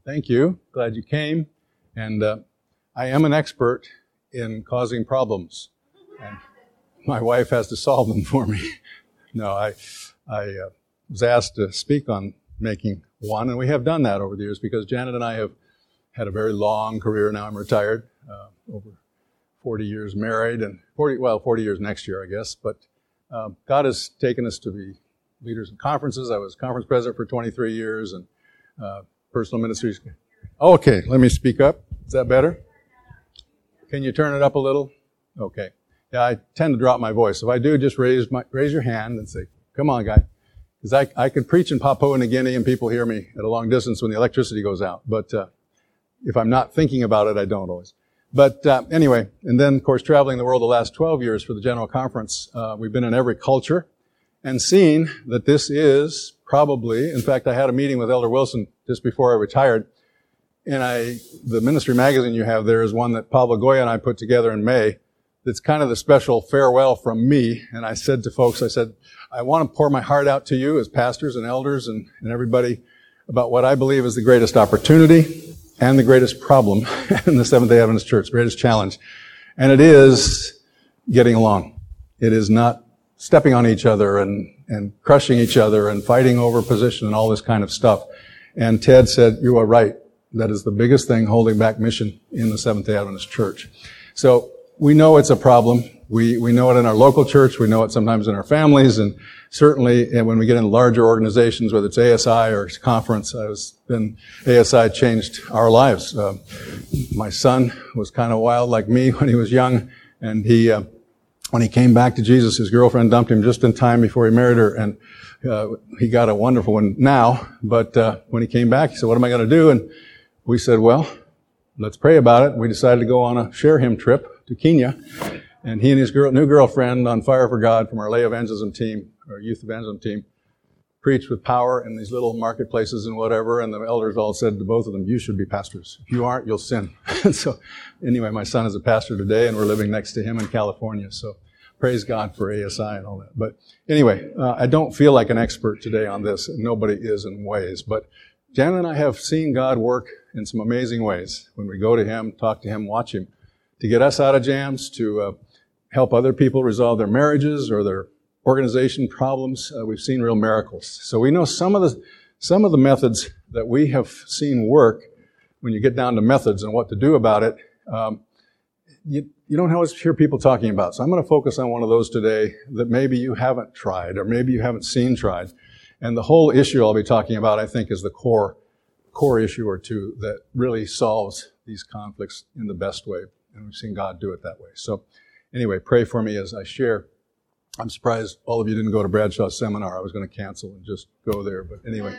Thank you. Glad you came. And I am an expert in causing problems. And my wife has to solve them for me. No, I was asked to speak on making one, and we have done that over the years because Janet and I have had a very long career. Now I'm retired, over 40 years married, and 40 years next year, I guess. But God has taken us to be leaders in conferences. I was conference president for 23 years, and personal ministries. Oh, okay, let me speak up. Is that better? Can you turn it up a little? Okay. Yeah, I tend to drop my voice. If I do, just raise your hand and say, come on, guy. Because I can preach in Papua New Guinea and people hear me at a long distance when the electricity goes out. But if I'm not thinking about it, I don't always. But anyway, and then, of course, traveling the world the last 12 years for the General Conference, we've been in every culture and seen that this is probably, in fact, I had a meeting with Elder Wilson just before I retired, and the ministry magazine you have there is one that Pablo Goya and I put together in May. That's kind of the special farewell from me. And I said to folks, I want to pour my heart out to you as pastors and elders and everybody about what I believe is the greatest opportunity and the greatest problem in the Seventh-day Adventist Church, the greatest challenge. And it is getting along. It is not stepping on each other and crushing each other and fighting over position and all this kind of stuff. And Ted said, you are right. That is the biggest thing holding back mission in the Seventh-day Adventist Church. So we know it's a problem. We know it in our local church. We know it sometimes in our families. And certainly when we get in larger organizations, whether it's ASI or conference, ASI changed our lives. My son was kind of wild like me when he was young. And when he came back to Jesus, his girlfriend dumped him just in time before he married her. And he got a wonderful one now. But when he came back, he said, what am I going to do? And we said, well, let's pray about it. We decided to go on a share him trip to Kenya. And he and his new girlfriend on Fire for God from our lay evangelism team, our youth evangelism team, preached with power in these little marketplaces and whatever. And the elders all said to both of them, you should be pastors. If you aren't, you'll sin. So anyway, my son is a pastor today and we're living next to him in California. So praise God for ASI and all that. But anyway, I don't feel like an expert today on this. Nobody is in ways. But Janet and I have seen God work in some amazing ways when we go to him, talk to him, watch him, to get us out of jams, to help other people resolve their marriages or their organization problems. We've seen real miracles. So we know some of the methods that we have seen work. When you get down to methods and what to do about it, you don't always hear people talking about. So I'm going to focus on one of those today that maybe you haven't tried or maybe you haven't seen tried. And the whole issue I'll be talking about, I think, is the core issue or two that really solves these conflicts in the best way. And we've seen God do it that way. So anyway, pray for me as I share. I'm surprised all of you didn't go to Bradshaw's seminar. I was going to cancel and just go there. But anyway,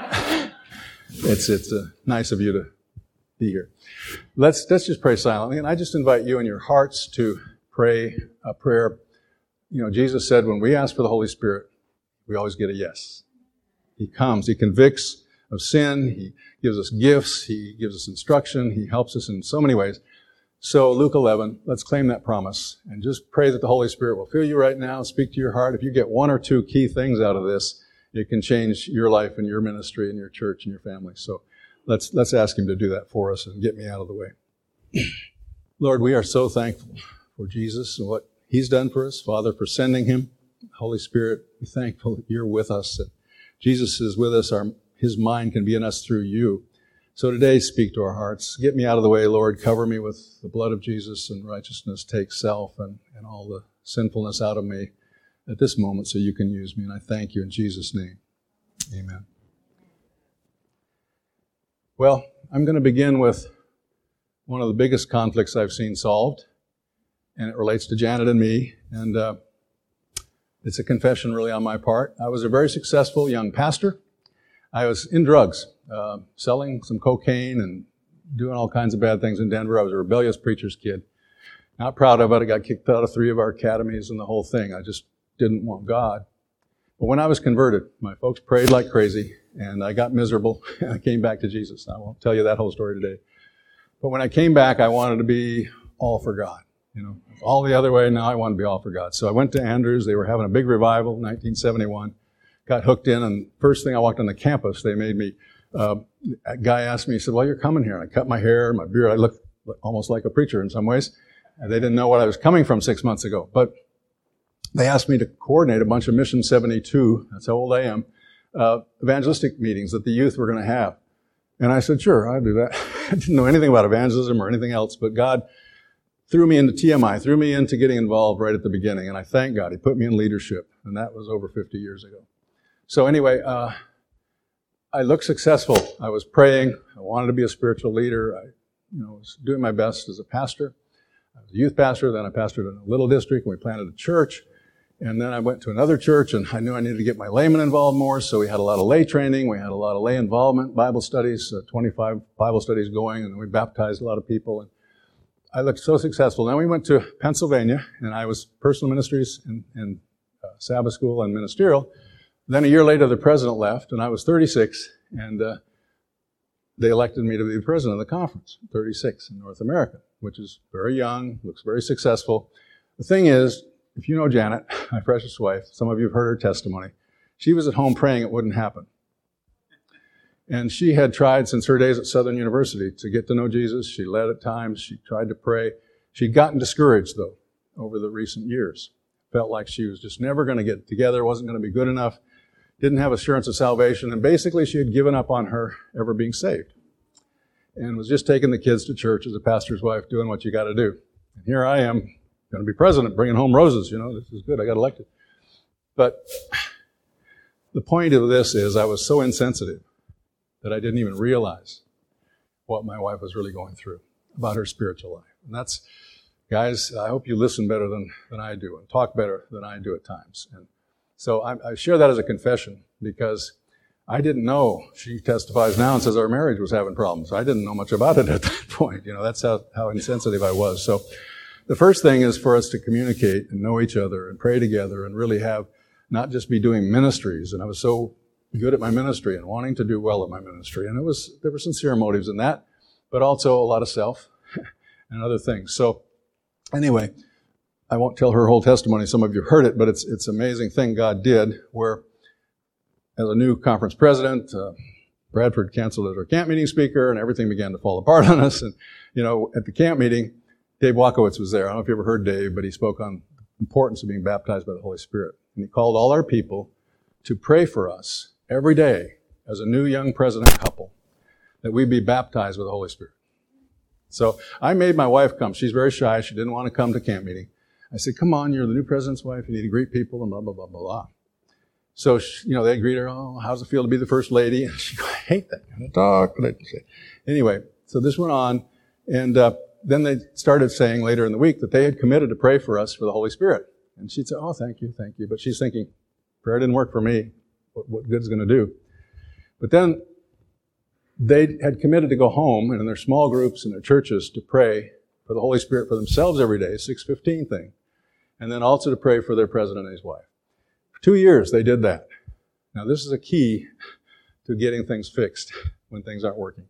it's nice of you to be here. Let's just pray silently. And I just invite you in your hearts to pray a prayer. You know, Jesus said when we ask for the Holy Spirit, we always get a yes. He comes. He convicts of sin. He gives us gifts. He gives us instruction. He helps us in so many ways. So Luke 11, let's claim that promise and just pray that the Holy Spirit will fill you right now, speak to your heart. If you get one or two key things out of this, it can change your life and your ministry and your church and your family. So let's ask him to do that for us and get me out of the way. Lord, we are so thankful for Jesus and what he's done for us. Father, for sending him. Holy Spirit, we're thankful that you're with us, that Jesus is with us. His mind can be in us through you. So today, speak to our hearts. Get me out of the way, Lord. Cover me with the blood of Jesus and righteousness. Take self and all the sinfulness out of me at this moment so you can use me. And I thank you in Jesus' name. Amen. Well, I'm going to begin with one of the biggest conflicts I've seen solved. And it relates to Janet and me. And it's a confession really on my part. I was a very successful young pastor. I was in drugs. Selling some cocaine and doing all kinds of bad things in Denver. I was a rebellious preacher's kid. Not proud of it. I got kicked out of 3 of our academies and the whole thing. I just didn't want God. But when I was converted, my folks prayed like crazy, and I got miserable, and I came back to Jesus. I won't tell you that whole story today. But when I came back, I wanted to be all for God. You know, all the other way, now I want to be all for God. So I went to Andrews. They were having a big revival in 1971. Got hooked in, and first thing I walked on the campus, they made me a guy asked me, he said, well, you're coming here. And I cut my hair, my beard. I look almost like a preacher in some ways. And they didn't know what I was coming from 6 months ago. But they asked me to coordinate a bunch of Mission 72, that's how old I am, evangelistic meetings that the youth were going to have. And I said, sure, I'll do that. I didn't know anything about evangelism or anything else, but God threw me into TMI, threw me into getting involved right at the beginning. And I thank God. He put me in leadership. And that was over 50 years ago. So anyway, I looked successful. I was praying. I wanted to be a spiritual leader. I was doing my best as a pastor. I was a youth pastor. Then I pastored in a little district, and we planted a church. And then I went to another church, and I knew I needed to get my laymen involved more, so we had a lot of lay training. We had a lot of lay involvement, Bible studies, 25 Bible studies going, and we baptized a lot of people. And I looked so successful. Then we went to Pennsylvania, and I was personal ministries and Sabbath school and ministerial. Then a year later, the president left, and I was 36, and they elected me to be the president of the conference, 36 in North America, which is very young, looks very successful. The thing is, if you know Janet, my precious wife, some of you have heard her testimony, she was at home praying it wouldn't happen. And she had tried since her days at Southern University to get to know Jesus. She led at times. She tried to pray. She'd gotten discouraged, though, over the recent years. Felt like she was just never going to get together, wasn't going to be good enough, didn't have assurance of salvation, and basically she had given up on her ever being saved. And was just taking the kids to church as a pastor's wife, doing what you got to do. And here I am, going to be president, bringing home roses. This is good. I got elected. But the point of this is I was so insensitive that I didn't even realize what my wife was really going through about her spiritual life. And that's, guys, I hope you listen better than I do and talk better than I do at times. And so I share that as a confession because I didn't know. She testifies now and says our marriage was having problems. I didn't know much about it at that point. That's how insensitive I was. So the first thing is for us to communicate and know each other and pray together and really have not just be doing ministries. And I was so good at my ministry and wanting to do well at my ministry. And there were sincere motives in that, but also a lot of self and other things. So anyway, I won't tell her whole testimony. Some of you have heard it, but it's an amazing thing God did where as a new conference president, Bradford canceled as our camp meeting speaker and everything began to fall apart on us. And, at the camp meeting, Dave Walkowitz was there. I don't know if you ever heard Dave, but he spoke on the importance of being baptized by the Holy Spirit. And he called all our people to pray for us every day as a new young president couple that we be baptized with the Holy Spirit. So I made my wife come. She's very shy. She didn't want to come to camp meeting. I said, come on, you're the new president's wife. You need to greet people and blah, blah, blah, blah, blah. So, they greet her, oh, how's it feel to be the first lady? And she goes, I hate that kind of talk. Anyway, so this went on. And then they started saying later in the week that they had committed to pray for us for the Holy Spirit. And she'd say, oh, thank you. But she's thinking, prayer didn't work for me. What good's going to do? But then they had committed to go home and in their small groups in their churches to pray for the Holy Spirit for themselves every day, 6:15 thing. And then also to pray for their president and his wife. For 2 years, they did that. Now, this is a key to getting things fixed when things aren't working.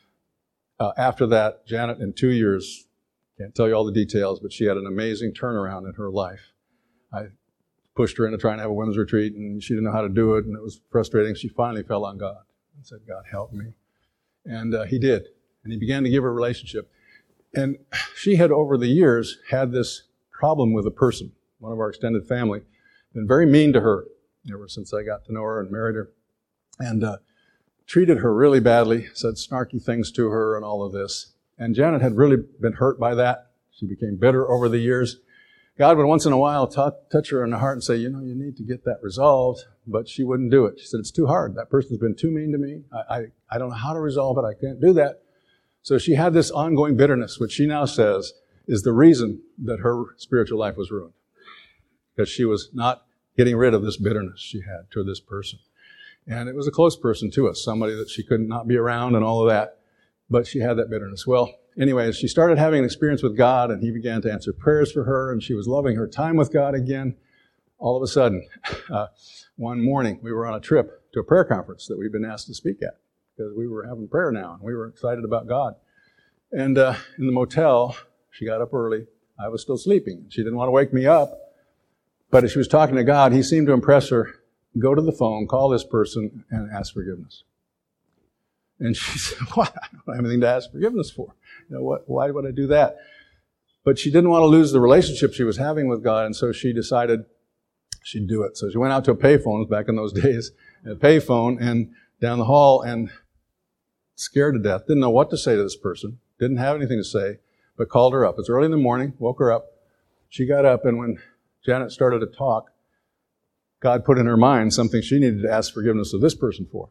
After that, Janet, in 2 years, can't tell you all the details, but she had an amazing turnaround in her life. I pushed her into trying to have a women's retreat, and she didn't know how to do it, and it was frustrating. She finally fell on God and said, God, help me. And he did. And he began to give her a relationship. And she had, over the years, had this problem with a person, one of our extended family, been very mean to her ever since I got to know her and married her. And treated her really badly, said snarky things to her and all of this. And Janet had really been hurt by that. She became bitter over the years. God would once in a while touch her in the heart and say, you need to get that resolved, but she wouldn't do it. She said, it's too hard. That person's been too mean to me. I don't know how to resolve it. I can't do that. So she had this ongoing bitterness, which she now says is the reason that her spiritual life was ruined. Because she was not getting rid of this bitterness she had toward this person. And it was a close person to us, somebody that she could not be around and all of that. But she had that bitterness. Well, anyways, she started having an experience with God, and he began to answer prayers for her, and she was loving her time with God again. All of a sudden, one morning, we were on a trip to a prayer conference that we'd been asked to speak at, because we were having prayer now, and we were excited about God. And in the motel, she got up early. I was still sleeping. She didn't want to wake me up. But as she was talking to God, he seemed to impress her, go to the phone, call this person, and ask forgiveness. And she said, what? I don't have anything to ask forgiveness for. Why would I do that? But she didn't want to lose the relationship she was having with God, and so she decided she'd do it. So she went out to a payphone back in those days, a payphone, and down the hall, and scared to death, didn't know what to say to this person, didn't have anything to say, but called her up. It's early in the morning, woke her up. She got up, and when Janet started to talk, God put in her mind something she needed to ask forgiveness of this person for.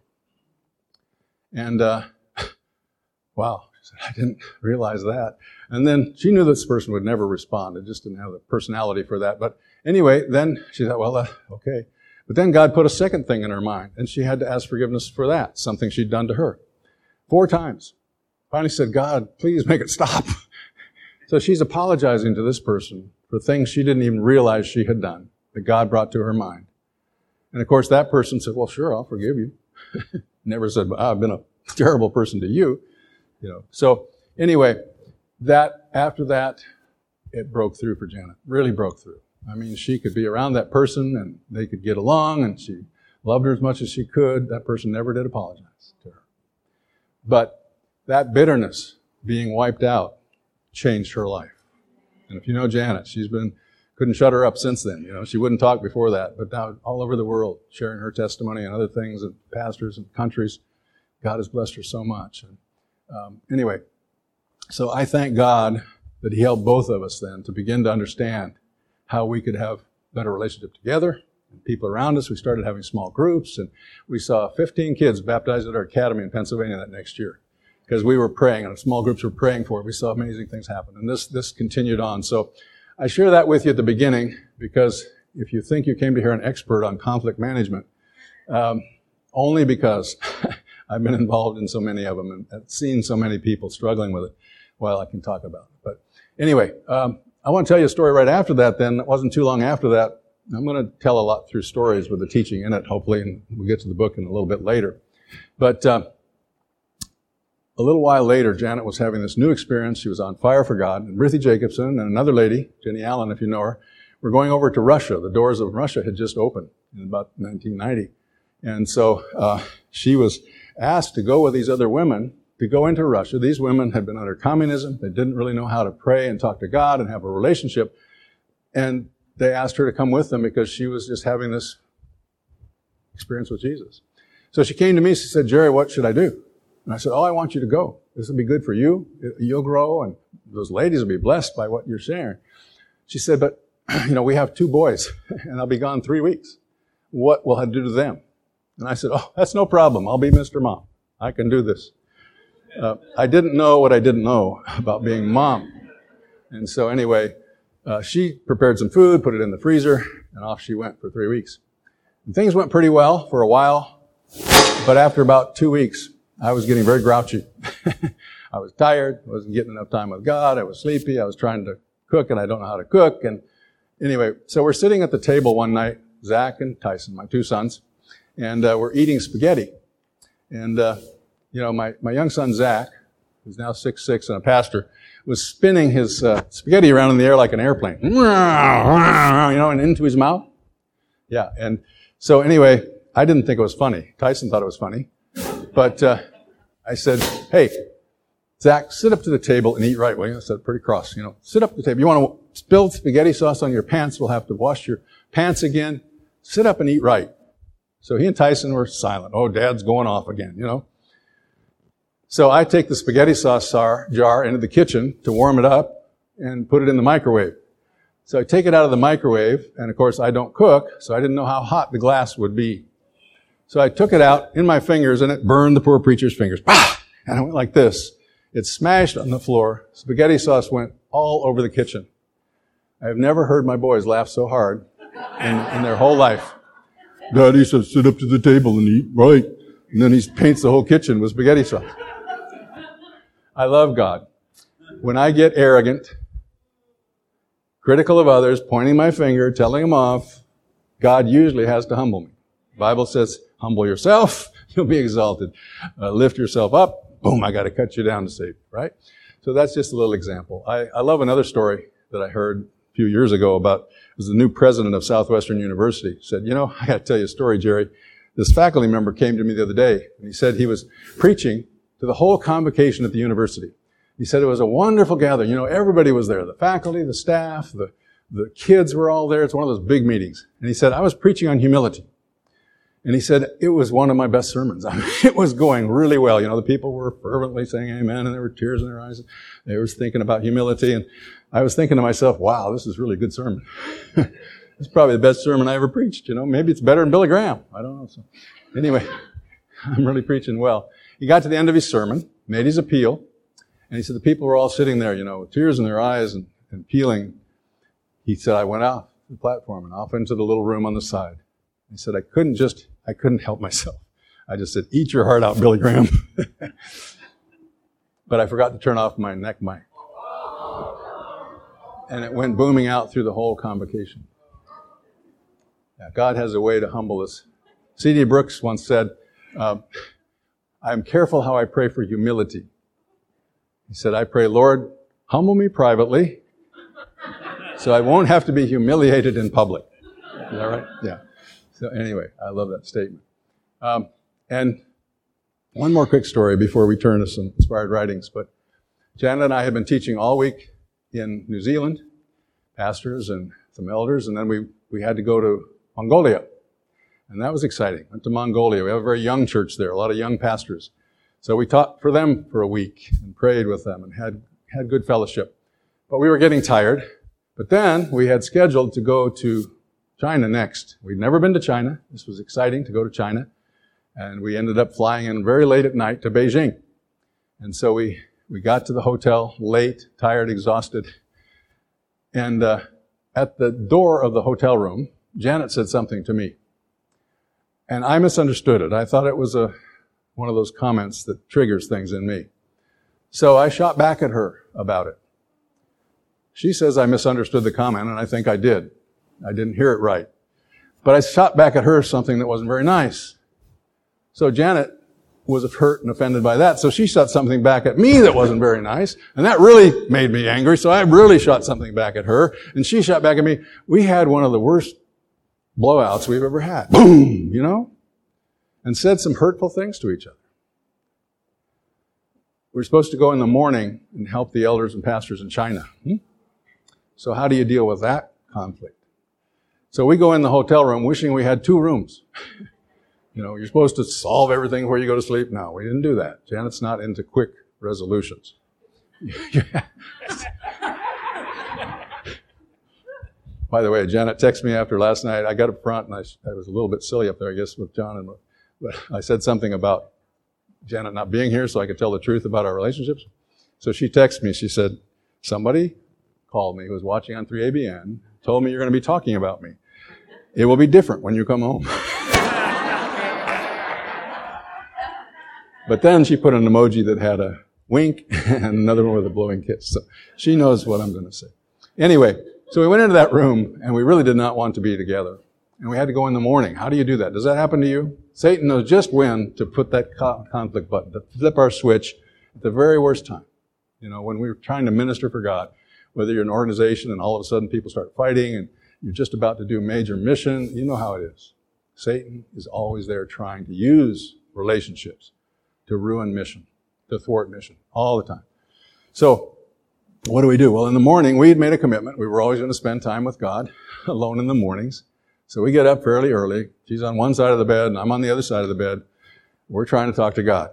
And, wow, she said, I didn't realize that. And then she knew this person would never respond. It just didn't have the personality for that. But anyway, then she thought, well, okay. But then God put a second thing in her mind, and she had to ask forgiveness for that, something she'd done to her. 4 times. Finally said, God, please make it stop. So she's apologizing to this person for things she didn't even realize she had done, that God brought to her mind. And of course, that person said, well, sure, I'll forgive you. Never said, I've been a terrible person to you. So anyway, after that, it broke through for Janet. Really broke through. I mean, she could be around that person and they could get along, and she loved her as much as she could. That person never did apologize to her. But that bitterness being wiped out changed her life. And if you know Janet, couldn't shut her up since then. She wouldn't talk before that, but now all over the world, sharing her testimony and other things, and pastors and countries. God has blessed her so much. And anyway, so I thank God that He helped both of us then to begin to understand how we could have better relationship together and people around us. We started having small groups, and we saw 15 kids baptized at our academy in Pennsylvania that next year because we were praying, and small groups were praying for it. We saw amazing things happen, and this continued on. So I share that with you at the beginning because if you think you came to hear an expert on conflict management, only because I've been involved in so many of them and seen so many people struggling with it, well, I can talk about it. But anyway, I want to tell you a story right after that then. It wasn't too long after that. I'm going to tell a lot through stories with the teaching in it, hopefully, and we'll get to the book in a little bit later. But a little while later, Janet was having this new experience. She was on fire for God. And Ruthie Jacobson and another lady, Jenny Allen, if you know her, were going over to Russia. The doors of Russia had just opened in about 1990. And so she was asked to go with these other women to go into Russia. These women had been under communism. They didn't really know how to pray and talk to God and have a relationship. And they asked her to come with them because she was just having this experience with Jesus. So she came to me. She said, Jerry, what should I do? And I said, I want you to go. This will be good for you. You'll grow, and those ladies will be blessed by what you're sharing. She said, but, we have 2 boys, and I'll be gone 3 weeks. What will I do to them? And I said, that's no problem. I'll be Mr. Mom. I can do this. I didn't know what I didn't know about being mom. And so anyway, she prepared some food, put it in the freezer, and off she went for 3 weeks. And things went pretty well for a while, but after about 2 weeks, I was getting very grouchy. I was tired. I wasn't getting enough time with God. I was sleepy. I was trying to cook, and I don't know how to cook. And anyway, so we're sitting at the table one night, Zach and Tyson, my 2 sons, and we're eating spaghetti. And, my young son, Zach, who's now 6'6" and a pastor, was spinning his spaghetti around in the air like an airplane, and into his mouth. Yeah, and so anyway, I didn't think it was funny. Tyson thought it was funny. But I said, hey, Zach, sit up to the table and eat right. Well, I said pretty cross, sit up to the table. You want to spill spaghetti sauce on your pants? We'll have to wash your pants again. Sit up and eat right. So he and Tyson were silent. Oh, Dad's going off again, So I take the spaghetti sauce jar into the kitchen to warm it up and put it in the microwave. So I take it out of the microwave, and of course I don't cook, so I didn't know how hot the glass would be. So I took it out in my fingers, and it burned the poor preacher's fingers. Bah! And I went like this. It smashed on the floor. Spaghetti sauce went all over the kitchen. I have never heard my boys laugh so hard in their whole life. Daddy said, sit up to the table and eat right. And then he paints the whole kitchen with spaghetti sauce. I love God. When I get arrogant, critical of others, pointing my finger, telling them off, God usually has to humble me. The Bible says, humble yourself, you'll be exalted. Lift yourself up, boom, I got to cut you down to save you, right? So that's just a little example. I love another story that I heard a few years ago about, it was the new president of Southwestern University. He said, I got to tell you a story, Jerry. This faculty member came to me the other day, and he said he was preaching to the whole convocation at the university. He said it was a wonderful gathering. You know, everybody was there. The faculty, the staff, the kids were all there. It's one of those big meetings. And he said, I was preaching on humility. And he said, it was one of my best sermons. I mean, it was going really well. You know, the people were fervently saying amen, and there were tears in their eyes. They were thinking about humility. And I was thinking to myself, wow, this is really a good sermon. It's probably the best sermon I ever preached. You know, maybe it's better than Billy Graham. I don't know. So anyway, I'm really preaching well. He got to the end of his sermon, made his appeal, and he said the people were all sitting there, you know, with tears in their eyes and peeling. He said, I went off the platform and off into the little room on the side. He said, I couldn't help myself. I just said, eat your heart out, Billy Graham. But I forgot to turn off my neck mic. And it went booming out through the whole convocation. Yeah, God has a way to humble us. C.D. Brooks once said, I'm careful how I pray for humility. He said, I pray, Lord, humble me privately so I won't have to be humiliated in public. Is that right? Yeah. So anyway, I love that statement. And one more quick story before we turn to some inspired writings. But Janet and I had been teaching all week in New Zealand, pastors and some elders, and then we had to go to Mongolia. And that was exciting. Went to Mongolia. We have a very young church there, a lot of young pastors. So we taught for them for a week and prayed with them and had good fellowship. But we were getting tired. But then we had scheduled to go to China next. We'd never been to China. This was exciting to go to China. And we ended up flying in very late at night to Beijing. And so we got to the hotel late, tired, exhausted. And at the door of the hotel room, Janet said something to me. And I misunderstood it. I thought it was one of those comments that triggers things in me. So I shot back at her about it. She says I misunderstood the comment, and I think I did. I didn't hear it right. But I shot back at her something that wasn't very nice. So Janet was hurt and offended by that. So she shot something back at me that wasn't very nice. And that really made me angry. So I really shot something back at her. And she shot back at me. We had one of the worst blowouts we've ever had. Boom! You know? And said some hurtful things to each other. We're supposed to go in the morning and help the elders and pastors in China. So how do you deal with that conflict? So we go in the hotel room wishing we had 2 rooms. You know, you're supposed to solve everything before you go to sleep. No, we didn't do that. Janet's not into quick resolutions. By the way, Janet texted me after last night. I got up front and I was a little bit silly up there, I guess, with John. But I said something about Janet not being here so I could tell the truth about our relationships. So she texted me. She said, somebody called me who was watching on 3ABN, told me you're going to be talking about me. It will be different when you come home. But then she put an emoji that had a wink and another one with a blowing kiss. So she knows what I'm going to say. Anyway, so we went into that room and we really did not want to be together. And we had to go in the morning. How do you do that? Does that happen to you? Satan knows just when to put that conflict button, to flip our switch at the very worst time. You know, when we're trying to minister for God, whether you're an organization and all of a sudden people start fighting and you're just about to do a major mission, you know how it is. Satan is always there trying to use relationships to ruin mission, to thwart mission, all the time. So, what do? Well, in the morning, we had made a commitment. We were always going to spend time with God, alone in the mornings. So we get up fairly early. She's on one side of the bed, and I'm on the other side of the bed. We're trying to talk to God.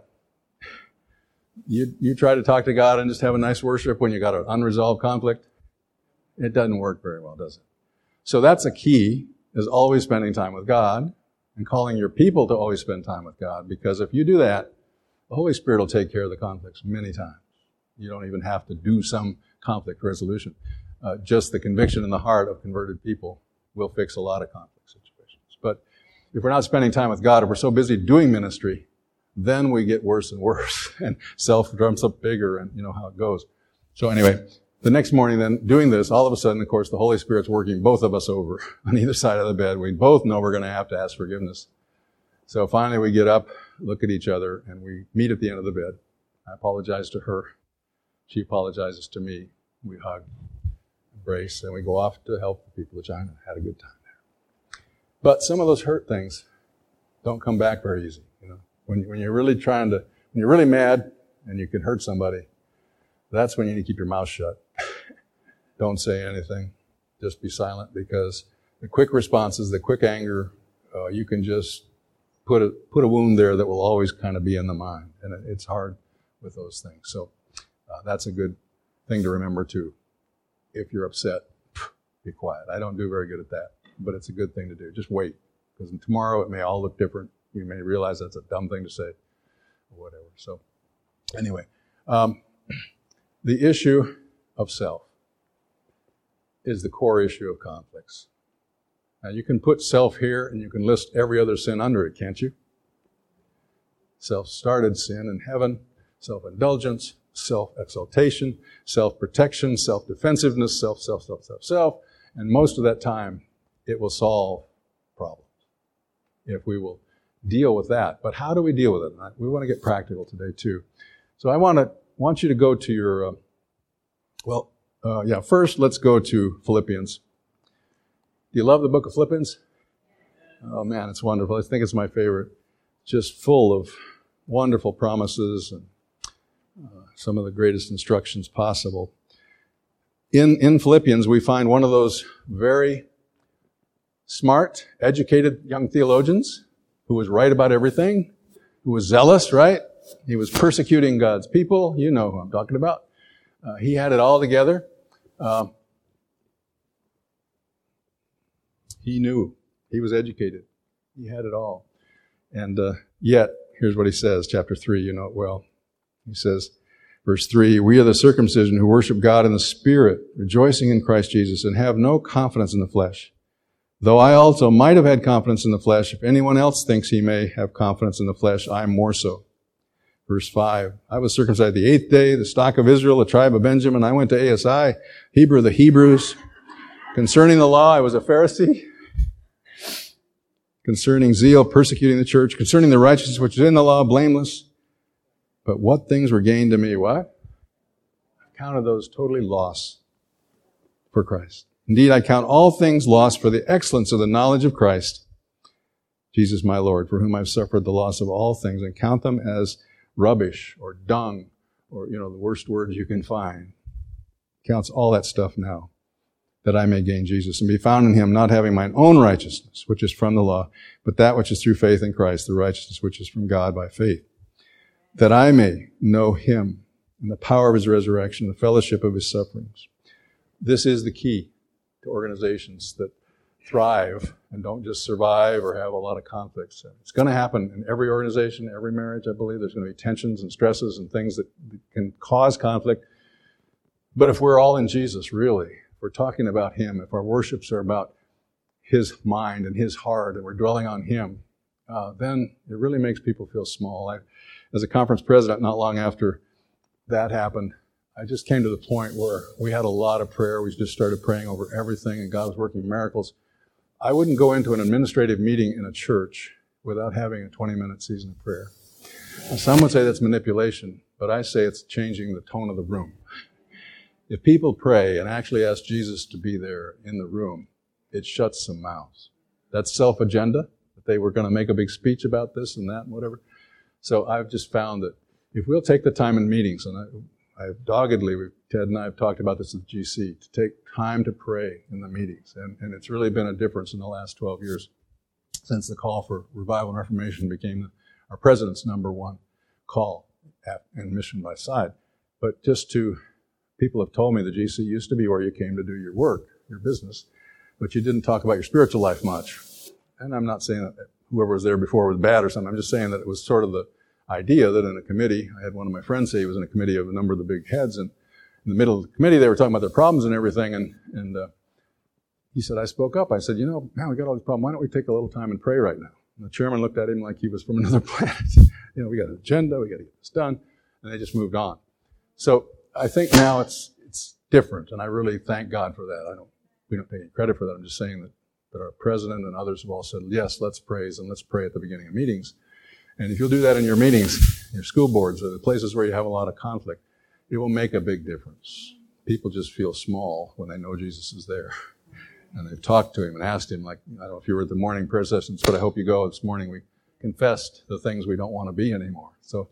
You try to talk to God and just have a nice worship when you got an unresolved conflict. It doesn't work very well, does it? So that's a key, is always spending time with God and calling your people to always spend time with God. Because if you do that, the Holy Spirit will take care of the conflicts many times. You don't even have to do some conflict resolution. Just the conviction in the heart of converted people will fix a lot of conflict situations. But if we're not spending time with God, if we're so busy doing ministry, then we get worse and worse, and self drums up bigger, and you know how it goes. So anyway, the next morning then, doing this, all of a sudden, of course, the Holy Spirit's working both of us over on either side of the bed. We both know we're going to have to ask forgiveness. So finally we get up, look at each other, and we meet at the end of the bed. I apologize to her. She apologizes to me. We hug, embrace, and we go off to help the people of China. Had a good time there. But some of those hurt things don't come back very easy. You know, when you're really when you're really mad, and you can hurt somebody, that's when you need to keep your mouth shut. Don't say anything. Just be silent, because the quick responses, the quick anger, you can just put a wound there that will always kind of be in the mind. And it's hard with those things. So that's a good thing to remember too. If you're upset, be quiet. I don't do very good at that, but it's a good thing to do. Just wait, because tomorrow it may all look different. You may realize that's a dumb thing to say or whatever. So anyway, the issue of self is the core issue of conflicts. Now you can put self here and you can list every other sin under it, can't you? Self-started sin in heaven, self-indulgence, self-exaltation, self-protection, self-defensiveness, self. And most of that time, it will solve problems if we will deal with that. But how do we deal with it? We want to get practical today too. So I want you to go to your, first let's go to Philippians. Do you love the book of Philippians? Oh man, it's wonderful. I think it's my favorite. Just full of wonderful promises and some of the greatest instructions possible. In Philippians, we find one of those very smart, educated young theologians who was right about everything, who was zealous, right? He was persecuting God's people. You know who I'm talking about. He had it all together. He knew. He was educated. He had it all. And yet, here's what he says, chapter 3, you know it well. He says, verse 3, we are the circumcision who worship God in the Spirit, rejoicing in Christ Jesus, and have no confidence in the flesh. Though I also might have had confidence in the flesh, if anyone else thinks he may have confidence in the flesh, I am more so. Verse 5, I was circumcised the 8th day, the stock of Israel, the tribe of Benjamin. I went to ASI, Hebrew of the Hebrews. Concerning the law, I was a Pharisee. Concerning zeal, persecuting the church. Concerning the righteousness which is in the law, blameless. But what things were gained to me? What? I counted those totally loss for Christ. Indeed, I count all things lost for the excellence of the knowledge of Christ, Jesus my Lord, for whom I've suffered the loss of all things, and count them as rubbish or dung or, the worst words you can find. Counts all that stuff now, that I may gain Jesus and be found in him, not having mine own righteousness, which is from the law, but that which is through faith in Christ, the righteousness which is from God by faith, that I may know him and the power of his resurrection, the fellowship of his sufferings. This is the key to organizations that thrive and don't just survive or have a lot of conflicts. It's going to happen in every organization, every marriage, I believe. There's going to be tensions and stresses and things that can cause conflict. But if we're all in Jesus, really, if we're talking about him, if our worships are about his mind and his heart and we're dwelling on him, then it really makes people feel small. As a conference president, not long after that happened, I just came to the point where we had a lot of prayer. We just started praying over everything, and God was working miracles. I wouldn't go into an administrative meeting in a church without having a 20-minute season of prayer. Now, some would say that's manipulation, but I say it's changing the tone of the room. If people pray and actually ask Jesus to be there in the room, it shuts some mouths. That's self-agenda, that they were going to make a big speech about this and that and whatever. So I've just found that if we'll take the time in meetings, and I've doggedly, Ted and I have talked about this at GC, to take time to pray in the meetings. And it's really been a difference in the last 12 years since the call for revival and reformation became our president's number one call and mission by side. But people have told me the GC used to be where you came to do your work, your business, but you didn't talk about your spiritual life much. And I'm not saying that whoever was there before was bad or something. I'm just saying that it was sort of the idea that in a committee, I had one of my friends say he was in a committee of a number of the big heads, and in the middle of the committee, they were talking about their problems and everything, and he said, I spoke up. I said, man, we got all these problems. Why don't we take a little time and pray right now? And the chairman looked at him like he was from another planet. We got an agenda. We got to get this done. And they just moved on. So I think now it's different, and I really thank God for that. We don't take any credit for that. I'm just saying that our president and others have all said, yes, let's praise, and let's pray at the beginning of meetings. And if you'll do that in your meetings, your school boards, or the places where you have a lot of conflict, it will make a big difference. People just feel small when they know Jesus is there. And they've talked to him and asked him, like, I don't know if you were at the morning prayer sessions, but I hope you go. This morning we confessed the things we don't want to be anymore. So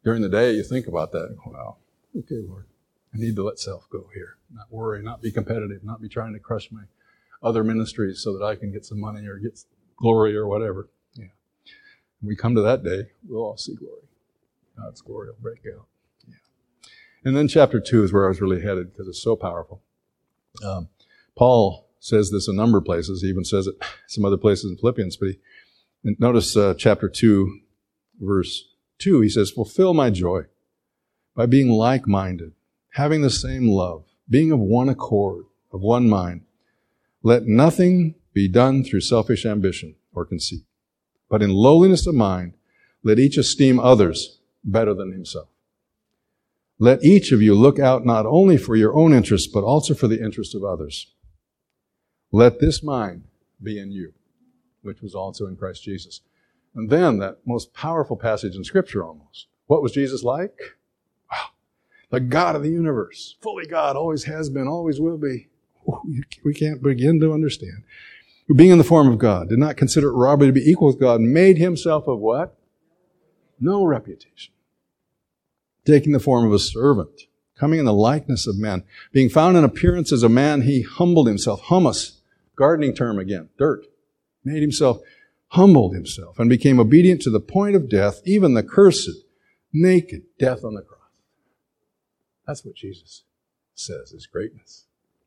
During the day, you think about that. Wow, okay, Lord, I need to let self go here. Not worry, not be competitive, not be trying to crush my other ministries so that I can get some money or get glory or whatever. Yeah. When we come to that day, we'll all see glory. God's glory will break out. Yeah. And then chapter 2 is where I was really headed because it's so powerful. Paul says this a number of places. He even says it some other places in Philippians. But notice chapter 2, verse 2. He says, fulfill my joy by being like-minded, having the same love, being of one accord, of one mind. Let nothing be done through selfish ambition or conceit, but in lowliness of mind, let each esteem others better than himself. Let each of you look out not only for your own interests, but also for the interests of others. Let this mind be in you, which was also in Christ Jesus. And then that most powerful passage in Scripture almost. What was Jesus like? Wow. The God of the universe. Fully God, always has been, always will be. We can't begin to understand. Who being in the form of God, did not consider it robbery to be equal with God, made himself of what? No reputation. Taking the form of a servant, coming in the likeness of men, being found in appearance as a man, he humbled himself. Hummus, gardening term again, dirt. Made himself, humbled himself, and became obedient to the point of death, even the cursed, naked death on the cross. That's what Jesus says is greatness.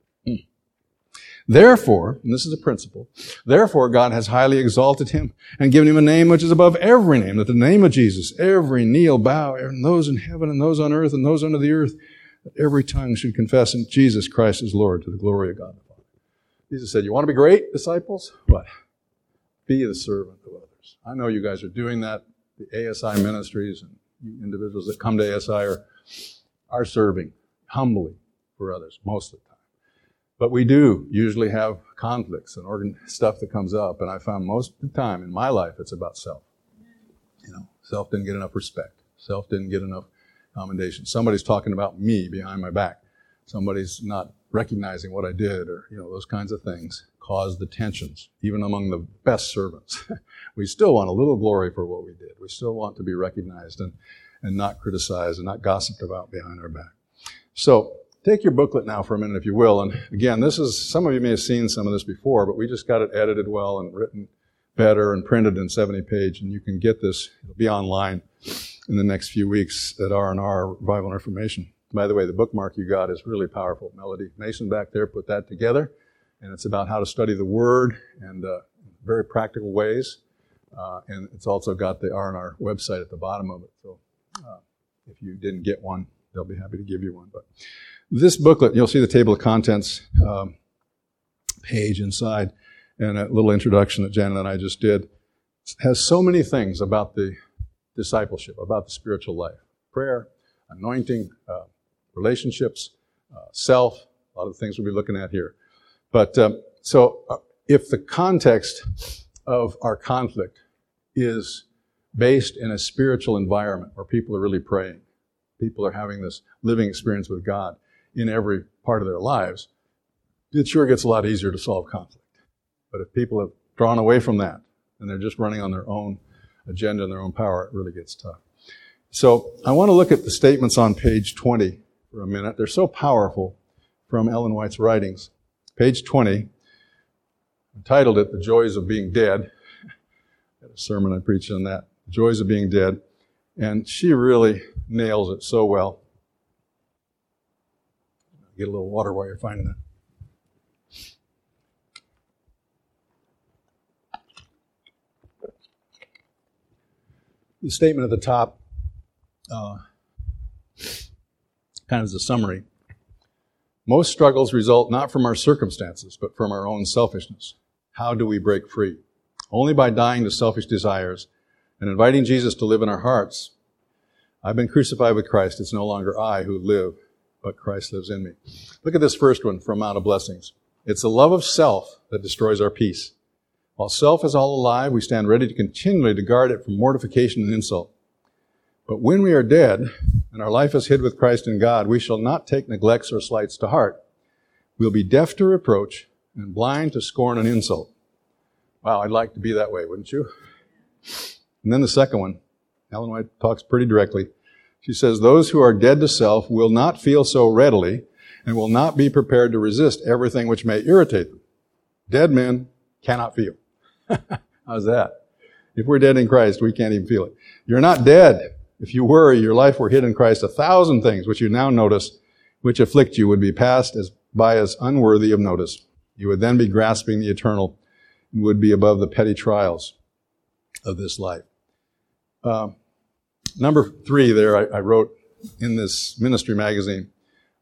Therefore, and this is a principle, therefore God has highly exalted him and given him a name which is above every name, that the name of Jesus, every knee will bow, and those in heaven and those on earth and those under the earth, that every tongue should confess in Jesus Christ is Lord, to the glory of God the Father. Jesus said, you want to be great, disciples? What? Be the servant of others. I know you guys are doing that. The ASI ministries and you individuals that come to ASI are serving humbly for others most of the time. But we do usually have conflicts and stuff that comes up. And I found most of the time in my life, it's about self. Self didn't get enough respect. Self didn't get enough commendation. Somebody's talking about me behind my back. Somebody's not recognizing what I did, or, those kinds of things cause the tensions, even among the best servants. We still want a little glory for what we did. We still want to be recognized and not criticized and not gossiped about behind our back. So, take your booklet now for a minute, if you will. And again, some of you may have seen some of this before, but we just got it edited well and written better and printed in 70-page. And you can get this. It'll be online in the next few weeks at R&R, Revival and Reformation. By the way, the bookmark you got is really powerful. Melody Mason back there put that together. And it's about how to study the Word and very practical ways. And it's also got the R&R website at the bottom of it. So if you didn't get one, they'll be happy to give you one. But this booklet, you'll see the table of contents page inside and a little introduction that Janet and I just did. It has so many things about the discipleship, about the spiritual life. Prayer, anointing, relationships, self, a lot of the things we'll be looking at here. But if the context of our conflict is based in a spiritual environment where people are really praying, people are having this living experience with God in every part of their lives, it sure gets a lot easier to solve conflict. But if people have drawn away from that and they're just running on their own agenda and their own power, it really gets tough. So I want to look at the statements on page 20 for a minute. They're so powerful from Ellen White's writings. Page 20, I titled it, The Joys of Being Dead. I had a sermon I preached on that, The Joys of Being Dead. And she really nails it so well. Get a little water while you're finding that. The statement at the top kind of is a summary. Most struggles result not from our circumstances, but from our own selfishness. How do we break free? Only by dying to selfish desires and inviting Jesus to live in our hearts. I've been crucified with Christ. It's no longer I who live, but Christ lives in me. Look at this first one from Mount of Blessings. It's the love of self that destroys our peace. While self is all alive, we stand ready to continually to guard it from mortification and insult. But when we are dead and our life is hid with Christ in God, we shall not take neglects or slights to heart. We'll be deaf to reproach and blind to scorn and insult. Wow, I'd like to be that way, wouldn't you? And then the second one, Ellen White talks pretty directly. She says, those who are dead to self will not feel so readily and will not be prepared to resist everything which may irritate them. Dead men cannot feel. How's that? If we're dead in Christ, we can't even feel it. You're not dead. If you were, your life were hid in Christ. 1,000 things which you now notice, which afflict you, would be passed by as unworthy of notice. You would then be grasping the eternal and would be above the petty trials of this life. Number 3 there, I wrote in this ministry magazine,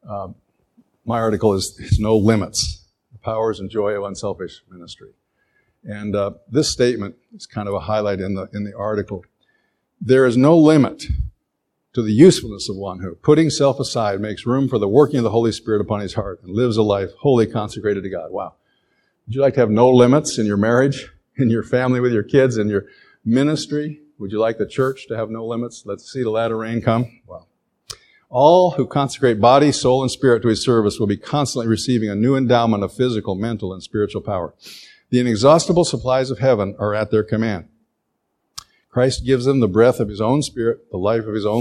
my article is No Limits, the Powers and Joy of Unselfish Ministry. And this statement is kind of a highlight in the article. There is no limit to the usefulness of one who, putting self aside, makes room for the working of the Holy Spirit upon his heart and lives a life wholly consecrated to God. Wow. Would you like to have no limits in your marriage, in your family with your kids, in your ministry? Would you like the church to have no limits? Let's see the latter rain come. Wow. All who consecrate body, soul, and spirit to his service will be constantly receiving a new endowment of physical, mental, and spiritual power. The inexhaustible supplies of heaven are at their command. Christ gives them the breath of his own spirit, the life of his own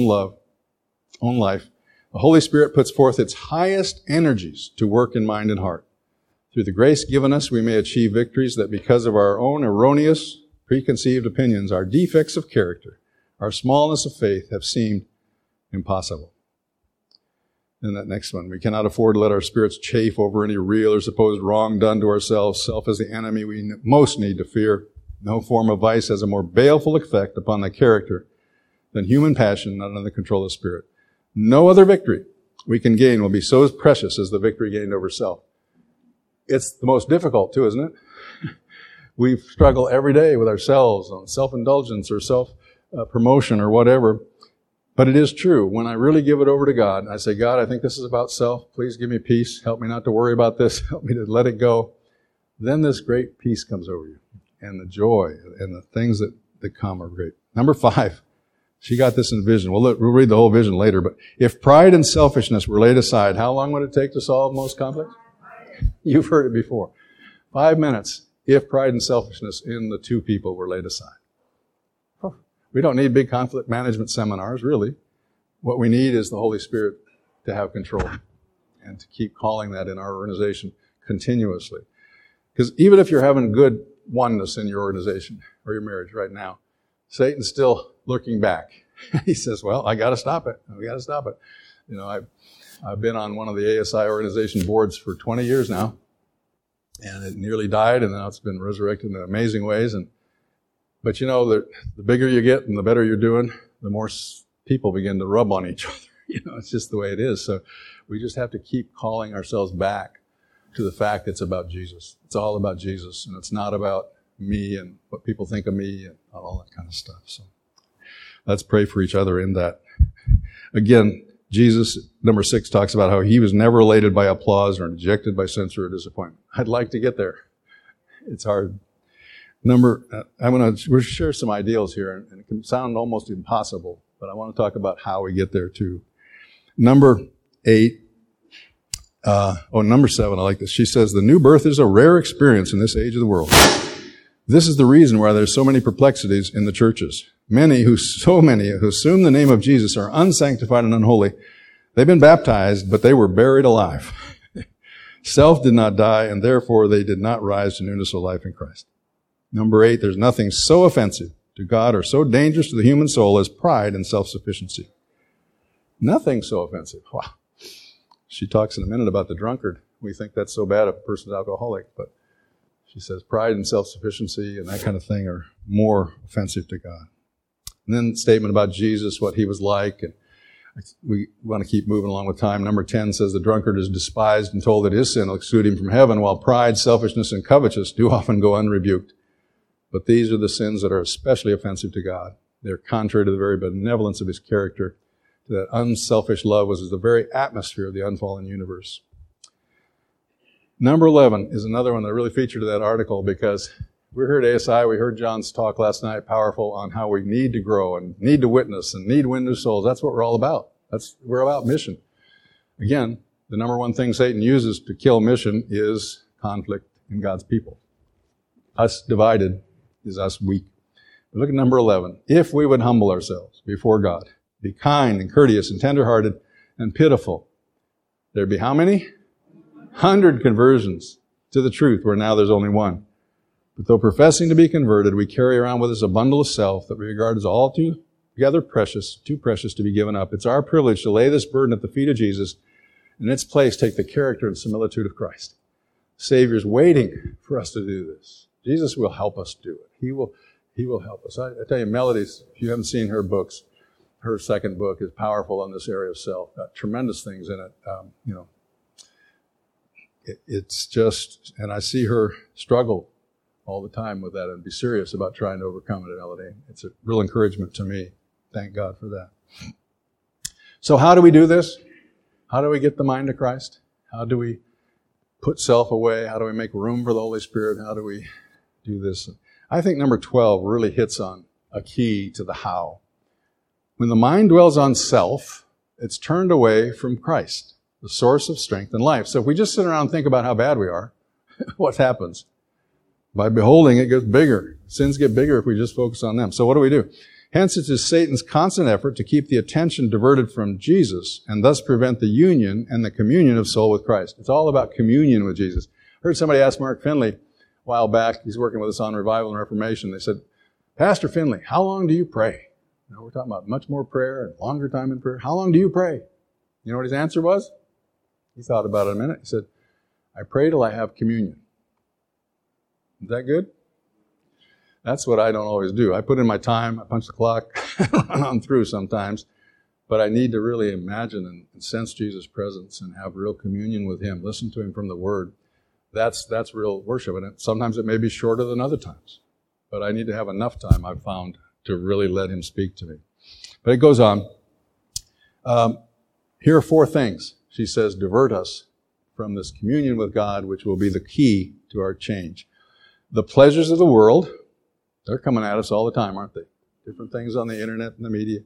life. The Holy Spirit puts forth its highest energies to work in mind and heart. Through the grace given us, we may achieve victories that because of our own erroneous, preconceived opinions, our defects of character, our smallness of faith have seemed impossible. And that next one, we cannot afford to let our spirits chafe over any real or supposed wrong done to ourselves. Self is the enemy we most need to fear. No form of vice has a more baleful effect upon the character than human passion not under the control of the Spirit. No other victory we can gain will be so precious as the victory gained over self. It's the most difficult too, isn't it? We struggle every day with ourselves on self-indulgence or self-promotion or whatever. But it is true. When I really give it over to God, I say, God, I think this is about self. Please give me peace. Help me not to worry about this. Help me to let it go. Then this great peace comes over you. And the joy and the things that come are great. Number 5, she got this in vision. We'll read the whole vision later. But if pride and selfishness were laid aside, how long would it take to solve most conflicts? You've heard it before. 5 minutes. If pride and selfishness in the two people were laid aside. We don't need big conflict management seminars, really. What we need is the Holy Spirit to have control and to keep calling that in our organization continuously. Because even if you're having good oneness in your organization or your marriage right now, Satan's still looking back. He says, well, I got to stop it. We got to stop it. You know, I've been on one of the ASI organization boards for 20 years now, and it nearly died, and now it's been resurrected in amazing ways. But you know, the bigger you get and the better you're doing, the more people begin to rub on each other. You know, it's just the way it is. So we just have to keep calling ourselves back to the fact that it's about Jesus. It's all about Jesus, and it's not about me and what people think of me and all that kind of stuff. So let's pray for each other in that. Again, Jesus, number 6, talks about how he was never elated by applause or dejected by censure or disappointment. I'd like to get there. It's hard. I'm going to share some ideals here, and it can sound almost impossible, but I want to talk about how we get there too. Number 7, I like this. She says, the new birth is a rare experience in this age of the world. This is the reason why there's so many perplexities in the churches. Many who assume the name of Jesus are unsanctified and unholy. They've been baptized, but they were buried alive. Self did not die, and therefore they did not rise to newness of life in Christ. Number 8, there's nothing so offensive to God or so dangerous to the human soul as pride and self-sufficiency. Nothing so offensive. Wow. She talks in a minute about the drunkard. We think that's so bad if a person's alcoholic, but she says pride and self-sufficiency and that kind of thing are more offensive to God. And then the statement about Jesus, what he was like, and we want to keep moving along with time. Number 10 says the drunkard is despised and told that his sin will exclude him from heaven, while pride, selfishness, and covetousness do often go unrebuked. But these are the sins that are especially offensive to God. They're contrary to the very benevolence of his character. That unselfish love was the very atmosphere of the unfallen universe. Number 11 is another one that really featured in that article, because we heard ASI, we heard John's talk last night, powerful, on how we need to grow and need to witness and need to win new souls. That's what we're all about. We're about mission. Again, the number one thing Satan uses to kill mission is conflict in God's people. Us divided is us weak. But look at number 11. If we would humble ourselves before God Be kind and courteous and tenderhearted and pitiful. There'd be how many? 100 conversions to the truth, where now there's only one. But though professing to be converted, we carry around with us a bundle of self that we regard as altogether precious, too precious to be given up. It's our privilege to lay this burden at the feet of Jesus, and in its place take the character and similitude of Christ. The Savior's waiting for us to do this. Jesus will help us do it. He will help us. I tell you, Melody's, if you haven't seen her books, her second book is powerful on this area of self. Got tremendous things in it. It's just, and I see her struggle all the time with that and be serious about trying to overcome it, Melody. It's a real encouragement to me. Thank God for that. So how do we do this? How do we get the mind of Christ? How do we put self away? How do we make room for the Holy Spirit? How do we do this? I think number 12 really hits on a key to the how. When the mind dwells on self, it's turned away from Christ, the source of strength and life. So if we just sit around and think about how bad we are, what happens? By beholding, it gets bigger. Sins get bigger if we just focus on them. So what do we do? Hence, it is Satan's constant effort to keep the attention diverted from Jesus and thus prevent the union and the communion of soul with Christ. It's all about communion with Jesus. I heard somebody ask Mark Finley a while back. He's working with us on revival and reformation. They said, Pastor Finley, how long do you pray? We're talking about much more prayer and longer time in prayer. How long do you pray? You know what his answer was? He thought about it a minute. He said, I pray till I have communion. Is that good? That's what I don't always do. I put in my time, I punch the clock, run on through sometimes, but I need to really imagine and sense Jesus' presence and have real communion with Him, listen to Him from the Word. That's real worship, and sometimes it may be shorter than other times, but I need to have enough time, I've found, to really let Him speak to me. But it goes on. Here are 4 things. She says, divert us from this communion with God, which will be the key to our change. The pleasures of the world, they're coming at us all the time, aren't they? Different things on the internet and the media.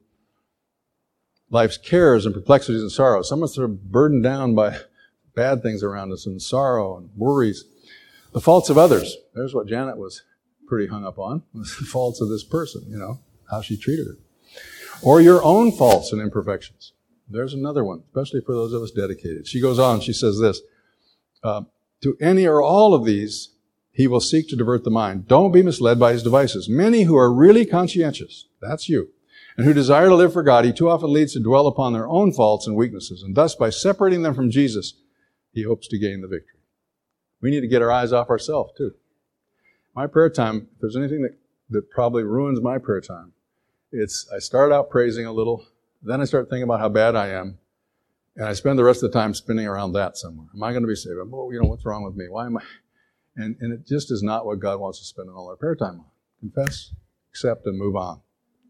Life's cares and perplexities and sorrows. Some of us are burdened down by bad things around us and sorrow and worries. The faults of others. There's what Janet was pretty hung up on, was the faults of this person, how she treated her. Or your own faults and imperfections. There's another one, especially for those of us dedicated. She goes on, she says this, to any or all of these, he will seek to divert the mind. Don't be misled by his devices. Many who are really conscientious, that's you, and who desire to live for God, he too often leads to dwell upon their own faults and weaknesses, and thus by separating them from Jesus, he hopes to gain the victory. We need to get our eyes off ourselves too. My prayer time, if there's anything that probably ruins my prayer time, it's I start out praising a little, then I start thinking about how bad I am, and I spend the rest of the time spinning around that somewhere. Am I going to be saved? What's wrong with me? Why am I? And it just is not what God wants to spend all our prayer time on. Confess, accept, and move on.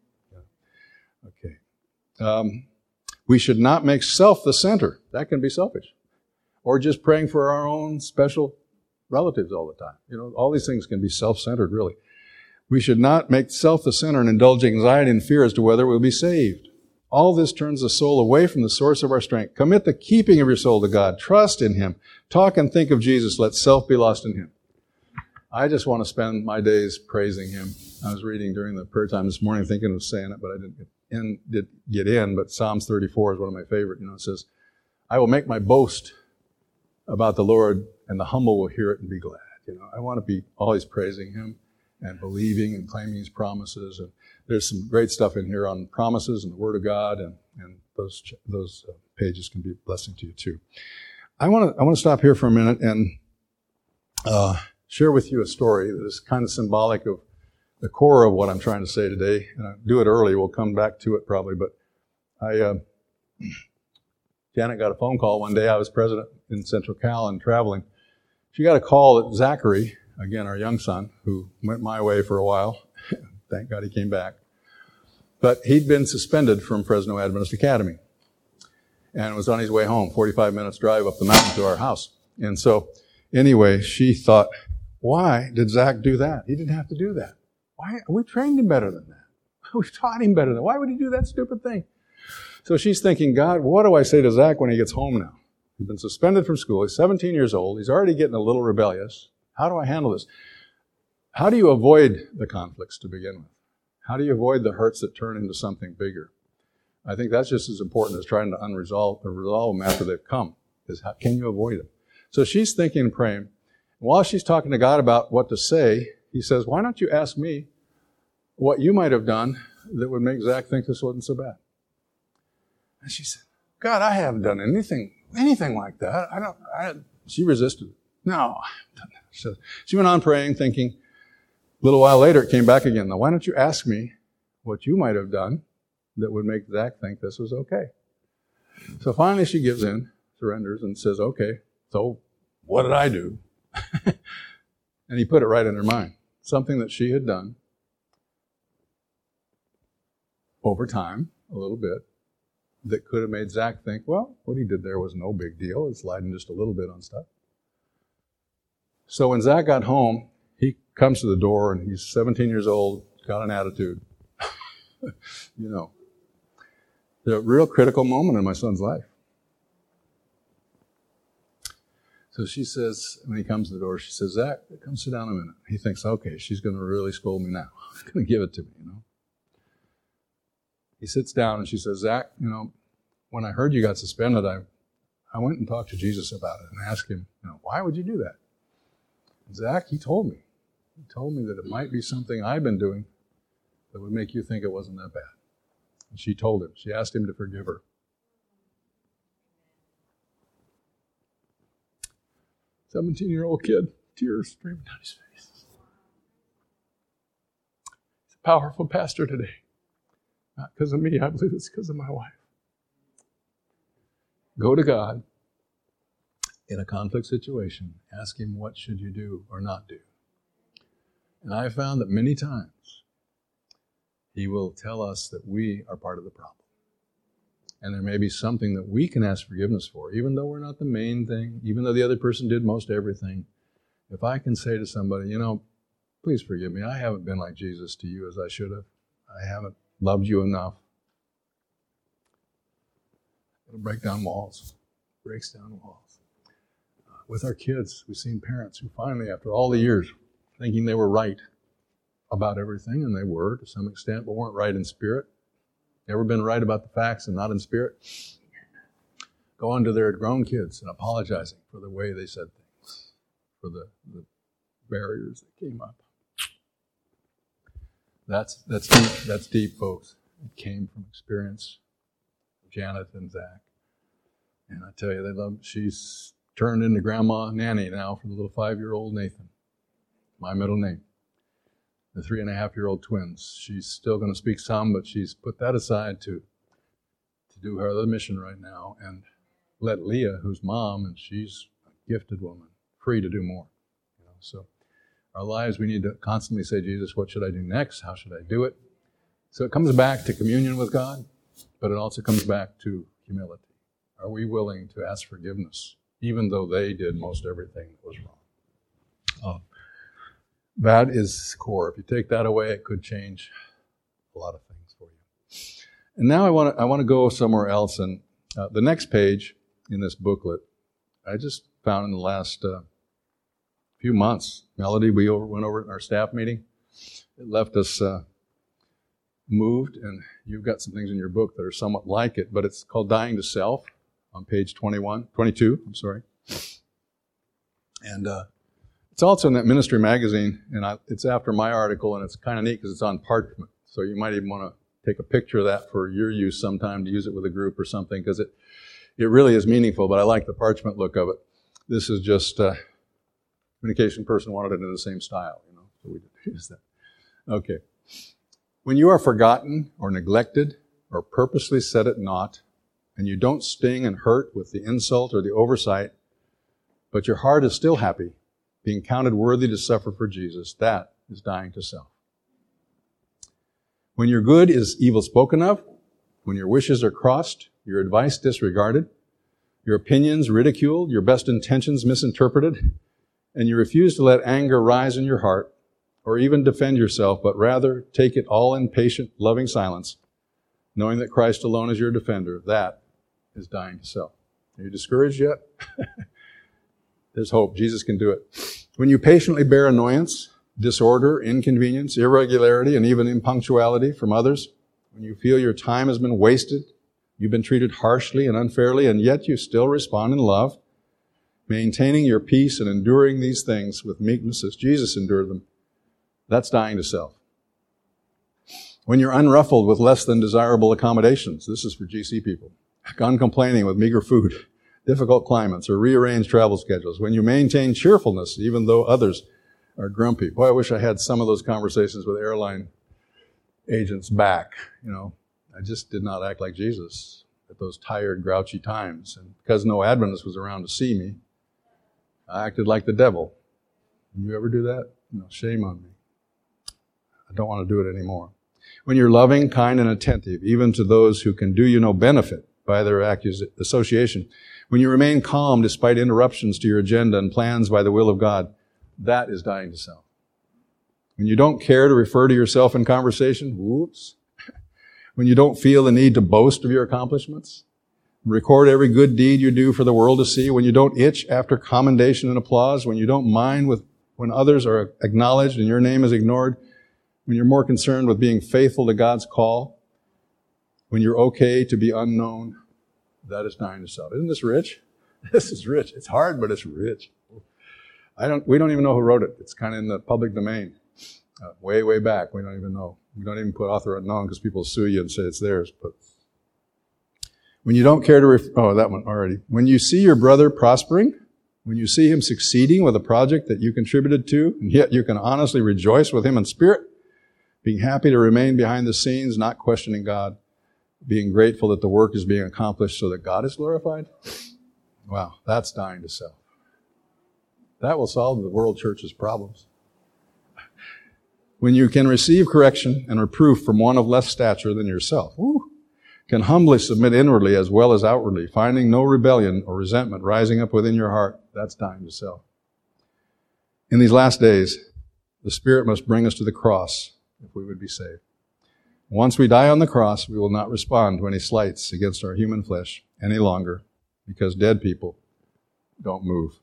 Okay. We should not make self the center. That can be selfish. Or just praying for our own special relatives all the time. All these things can be self-centered, really. We should not make self the center and indulge anxiety and fear as to whether we'll be saved. All this turns the soul away from the source of our strength. Commit the keeping of your soul to God. Trust in Him. Talk and think of Jesus. Let self be lost in Him. I just want to spend my days praising Him. I was reading during the prayer time this morning, thinking of saying it, but I didn't get in. But Psalms 34 is one of my favorite. It says, I will make my boast about the Lord, and the humble will hear it and be glad. I want to be always praising Him and believing and claiming His promises. And there's some great stuff in here on promises and the Word of God, and those pages can be a blessing to you too. I want to stop here for a minute and share with you a story that is kind of symbolic of the core of what I'm trying to say today. And I'll do it early. We'll come back to it probably. But Janet got a phone call one day. I was president in Central Cal and traveling. She got a call that Zachary, again, our young son, who went my way for a while. Thank God he came back. But he'd been suspended from Fresno Adventist Academy and was on his way home, 45 minutes drive up the mountain to our house. And so anyway, she thought, why did Zach do that? He didn't have to do that. Why? We trained him better than that. We taught him better than that. Why would he do that stupid thing? So she's thinking, God, what do I say to Zach when he gets home now? He's been suspended from school. He's 17 years old. He's already getting a little rebellious. How do I handle this? How do you avoid the conflicts to begin with? How do you avoid the hurts that turn into something bigger? I think that's just as important as trying to resolve them after they've come, is how can you avoid them? So she's thinking and praying. While she's talking to God about what to say, he says, why don't you ask me what you might have done that would make Zach think this wasn't so bad? And she said, God, I haven't done anything like that. She resisted. No, I haven't done that. So she went on praying, thinking. A little while later, it came back again. Now, why don't you ask me what you might have done that would make Zach think this was okay? So finally she gives in, surrenders, and says, okay, so what did I do? And he put it right in her mind. Something that she had done over time, a little bit, that could have made Zach think, well, what he did there was no big deal. It's sliding just a little bit on stuff. So when Zach got home, he comes to the door and he's 17 years old, got an attitude. The real critical moment in my son's life. So she says, when he comes to the door, she says, Zach, come sit down a minute. He thinks, okay, she's going to really scold me now. She's going to give it to me, He sits down and she says, Zach, when I heard you got suspended, I went and talked to Jesus about it and asked him, why would you do that? And Zach, he told me. He told me that it might be something I've been doing that would make you think it wasn't that bad. And she told him. She asked him to forgive her. 17-year-old kid, tears streaming down his face. He's a powerful pastor today. Not because of me, I believe it's because of my wife. Go to God in a conflict situation. Ask him, what should you do or not do? And I have found that many times he will tell us that we are part of the problem. And there may be something that we can ask forgiveness for, even though we're not the main thing, even though the other person did most everything. If I can say to somebody, please forgive me, I haven't been like Jesus to you as I should have. I haven't loved you enough. It'll break down walls. Breaks down walls. With our kids, we've seen parents who finally, after all the years, thinking they were right about everything, and they were to some extent, but weren't right in spirit. Ever been right about the facts and not in spirit? Go on to their grown kids and apologizing for the way they said things, for the barriers that came up. That's deep. That's deep, folks. It came from experience. Janet and Zach. And I tell you, she's turned into Grandma Nanny now for the little 5-year-old Nathan. My middle name. The 3.5-year-old twins. She's still going to speak some, but she's put that aside to do her other mission right now and let Leah, who's mom, and she's a gifted woman, free to do more. So our lives, we need to constantly say, Jesus, what should I do next? How should I do it? So it comes back to communion with God, but it also comes back to humility. Are we willing to ask forgiveness, even though they did most everything that was wrong? That is core. If you take that away, it could change a lot of things for you. And now I want to go somewhere else. And the next page in this booklet, I just found in the last few months. Melody, we went over at our staff meeting. It left us moved, and you've got some things in your book that are somewhat like it, but it's called Dying to Self on page 22. And it's also in that ministry magazine, and it's after my article, and it's kind of neat because it's on parchment. So you might even want to take a picture of that for your use sometime, to use it with a group or something, because it really is meaningful, but I like the parchment look of it. This is just communication person wanted it in the same style, so we use that. Okay. When you are forgotten or neglected or purposely set at naught, and you don't sting and hurt with the insult or the oversight, but your heart is still happy, being counted worthy to suffer for Jesus, that is dying to self. When your good is evil spoken of, when your wishes are crossed, your advice disregarded, your opinions ridiculed, your best intentions misinterpreted, and you refuse to let anger rise in your heart, or even defend yourself, but rather take it all in patient, loving silence, knowing that Christ alone is your defender, that is dying to self. Are you discouraged yet? There's hope. Jesus can do it. When you patiently bear annoyance, disorder, inconvenience, irregularity, and even impunctuality from others, when you feel your time has been wasted, you've been treated harshly and unfairly, and yet you still respond in love, maintaining your peace and enduring these things with meekness as Jesus endured them, that's dying to self. When you're unruffled with less than desirable accommodations, this is for GC people, uncomplaining with meager food, difficult climates, or rearranged travel schedules. When you maintain cheerfulness, even though others are grumpy. Boy, I wish I had some of those conversations with airline agents back. I just did not act like Jesus at those tired, grouchy times. And because no Adventist was around to see me, I acted like the devil. You ever do that? No, shame on me. I don't want to do it anymore. When you're loving, kind, and attentive, even to those who can do you no benefit by their association, when you remain calm despite interruptions to your agenda and plans by the will of God, that is dying to self. When you don't care to refer to yourself in conversation, whoops. When you don't feel the need to boast of your accomplishments, record every good deed you do for the world to see, when you don't itch after commendation and applause, when you don't mind when others are acknowledged and your name is ignored, when you're more concerned with being faithful to God's call, when you're okay to be unknown, that is dying to self. Isn't this rich? This is rich. It's hard, but it's rich. We don't even know who wrote it. It's kind of in the public domain. Way, way back. We don't even know. We don't even put author unknown because people sue you and say it's theirs. But when you don't care to that one already. When you see your brother prospering, when you see him succeeding with a project that you contributed to, and yet you can honestly rejoice with him in spirit, being happy to remain behind the scenes, not questioning God, being grateful that the work is being accomplished so that God is glorified. Wow, that's dying to self. That will solve the world church's problems. When you can receive correction and reproof from one of less stature than yourself, can humbly submit inwardly as well as outwardly, finding no rebellion or resentment rising up within your heart, that's dying to self. In these last days, the Spirit must bring us to the cross if we would be saved. Once we die on the cross, we will not respond to any slights against our human flesh any longer, because dead people don't move.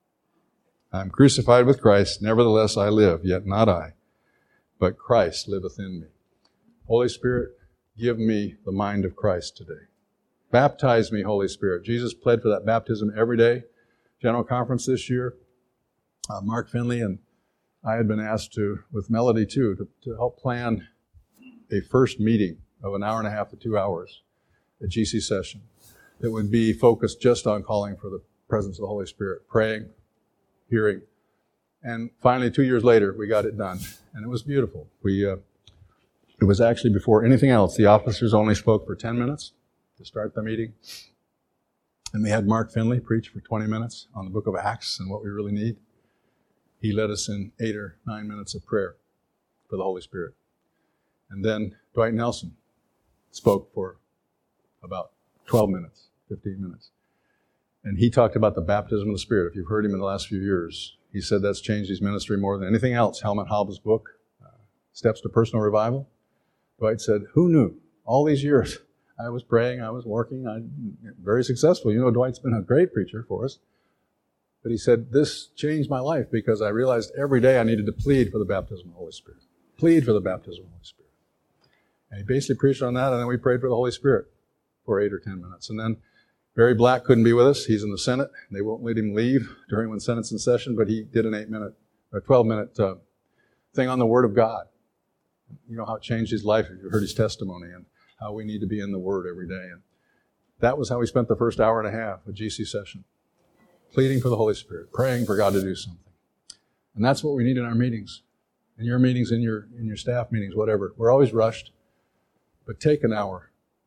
I am crucified with Christ, nevertheless I live, yet not I, but Christ liveth in me. Holy Spirit, give me the mind of Christ today. Baptize me, Holy Spirit. Jesus pled for that baptism every day. General Conference this year, Mark Finley and I had been asked to, with Melody too, to help plan a first meeting of an hour and a half to 2 hours, a GC session that would be focused just on calling for the presence of the Holy Spirit, praying, hearing. And finally, 2 years later, we got it done. And it was beautiful. It was actually before anything else. The officers only spoke for 10 minutes to start the meeting. And we had Mark Finley preach for 20 minutes on the book of Acts and what we really need. He led us in 8 or 9 minutes of prayer for the Holy Spirit. And then Dwight Nelson spoke for about 12 minutes, 15 minutes. And he talked about the baptism of the Spirit. If you've heard him in the last few years, he said that's changed his ministry more than anything else. Helmut Halbe's book, Steps to Personal Revival. Dwight said, who knew? All these years, I was praying, I was working, I'm very successful. Dwight's been a great preacher for us. But he said, this changed my life because I realized every day I needed to plead for the baptism of the Holy Spirit. Plead for the baptism of the Holy Spirit. And he basically preached on that, and then we prayed for the Holy Spirit for 8 or 10 minutes. And then Barry Black couldn't be with us. He's in the Senate. They won't let him leave during when Senate's in session, but he did an 12-minute thing on the Word of God. You know how it changed his life. You heard his testimony and how we need to be in the Word every day. And that was how we spent the first hour and a half of GC session, pleading for the Holy Spirit, praying for God to do something. And that's what we need in our meetings, in your meetings, in your staff meetings, whatever. We're always rushed, but take an hour.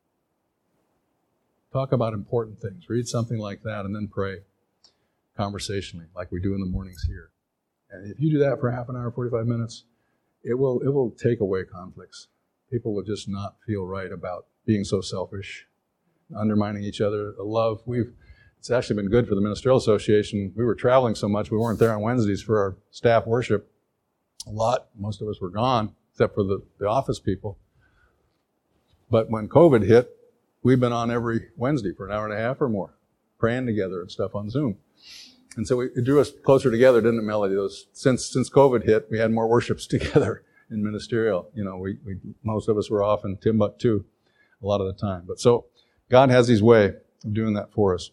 Talk about important things. Read something like that and then pray conversationally like we do in the mornings here. And if you do that for half an hour, 45 minutes, it will take away conflicts. People will just not feel right about being so selfish, undermining each other. The love, it's actually been good for the Ministerial Association. We were traveling so much, we weren't there on Wednesdays for our staff worship a lot. Most of us were gone, except for the office people. But when COVID hit, we've been on every Wednesday for an hour and a half or more, praying together and stuff on Zoom. And so it drew us closer together, didn't it, Melody? Since COVID hit, we had more worships together in ministerial. We most of us were off in Timbuktu a lot of the time. But so God has His way of doing that for us.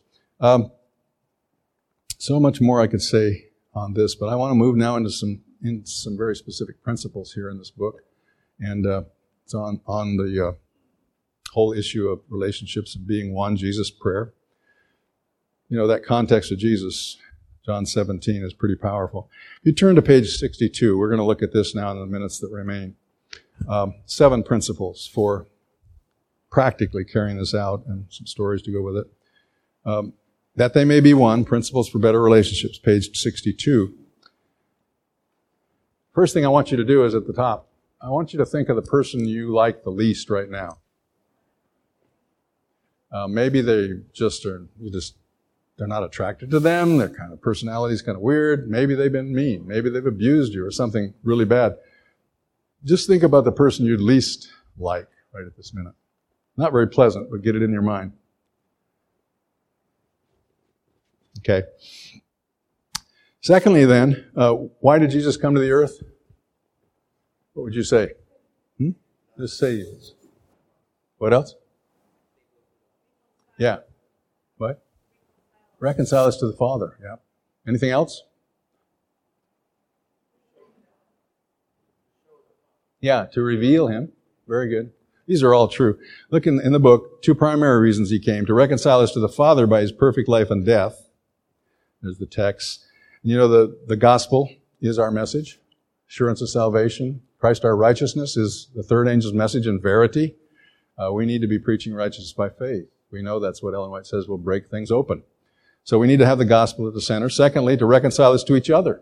So much more I could say on this, but I want to move now into some very specific principles here in this book, and it's on the whole issue of relationships and being one, Jesus' prayer. That context of Jesus, John 17, is pretty powerful. If you turn to page 62, we're going to look at this now in the minutes that remain. 7 principles for practically carrying this out, and some stories to go with it. That they may be one, principles for better relationships, page 62. First thing I want you to do is at the top, I want you to think of the person you like the least right now. Maybe they they're not attracted to them. Their kind of personality is kind of weird. Maybe they've been mean. Maybe they've abused you or something really bad. Just think about the person you'd least like right at this minute. Not very pleasant, but get it in your mind. Okay. Secondly then, why did Jesus come to the earth? What would you say? Just say yes. What else? Yeah. What? Reconcile us to the Father. Yeah. Anything else? Yeah, to reveal Him. Very good. These are all true. Look in the book, 2 primary reasons He came. To reconcile us to the Father by His perfect life and death. There's the text. The gospel is our message. Assurance of salvation. Christ our righteousness is the third angel's message in verity. We need to be preaching righteousness by faith. We know that's what Ellen White says will break things open. So we need to have the gospel at the center. Secondly, to reconcile us to each other.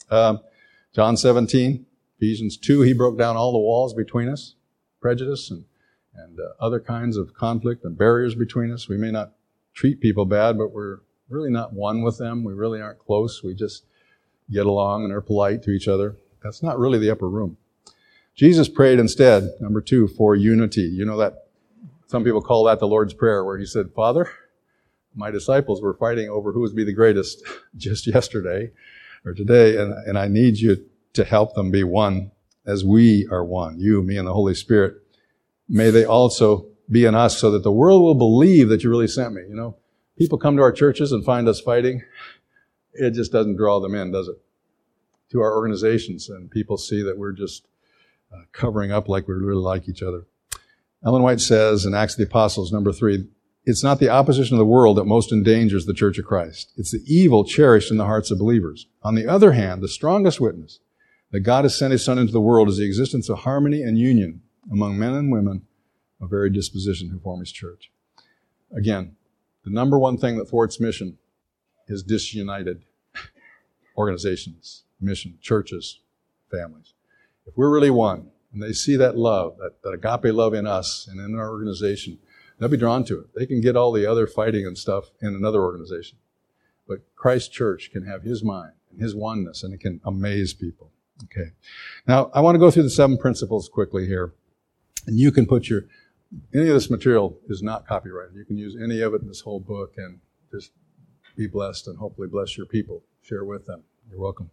John 17, Ephesians 2, He broke down all the walls between us, prejudice and other kinds of conflict and barriers between us. We may not treat people bad, but we're really not one with them. We really aren't close. We just get along and are polite to each other. That's not really the upper room. Jesus prayed instead, number 2, for unity. That some people call that the Lord's Prayer, where He said, Father, my disciples were fighting over who would be the greatest just yesterday or today, and I need you to help them be one as we are one, you, me, and the Holy Spirit. May they also be in us so that the world will believe that you really sent me. People come to our churches and find us fighting. It just doesn't draw them in, does it? To our organizations, and people see that we're just covering up like we really like each other. Ellen White says in Acts of the Apostles, number 3, it's not the opposition of the world that most endangers the Church of Christ. It's the evil cherished in the hearts of believers. On the other hand, the strongest witness that God has sent His Son into the world is the existence of harmony and union among men and women of varied disposition who form His church. Again, the number one thing that thwarts mission is disunited organizations, mission, churches, families. If we're really one, and they see that love, that agape love in us and in our organization, they'll be drawn to it. They can get all the other fighting and stuff in another organization. But Christ Church can have His mind and His oneness, and it can amaze people. Okay. Now, I want to go through the 7 principles quickly here. And you can put any of this material is not copyrighted. You can use any of it in this whole book and just be blessed and hopefully bless your people. Share with them. You're welcome.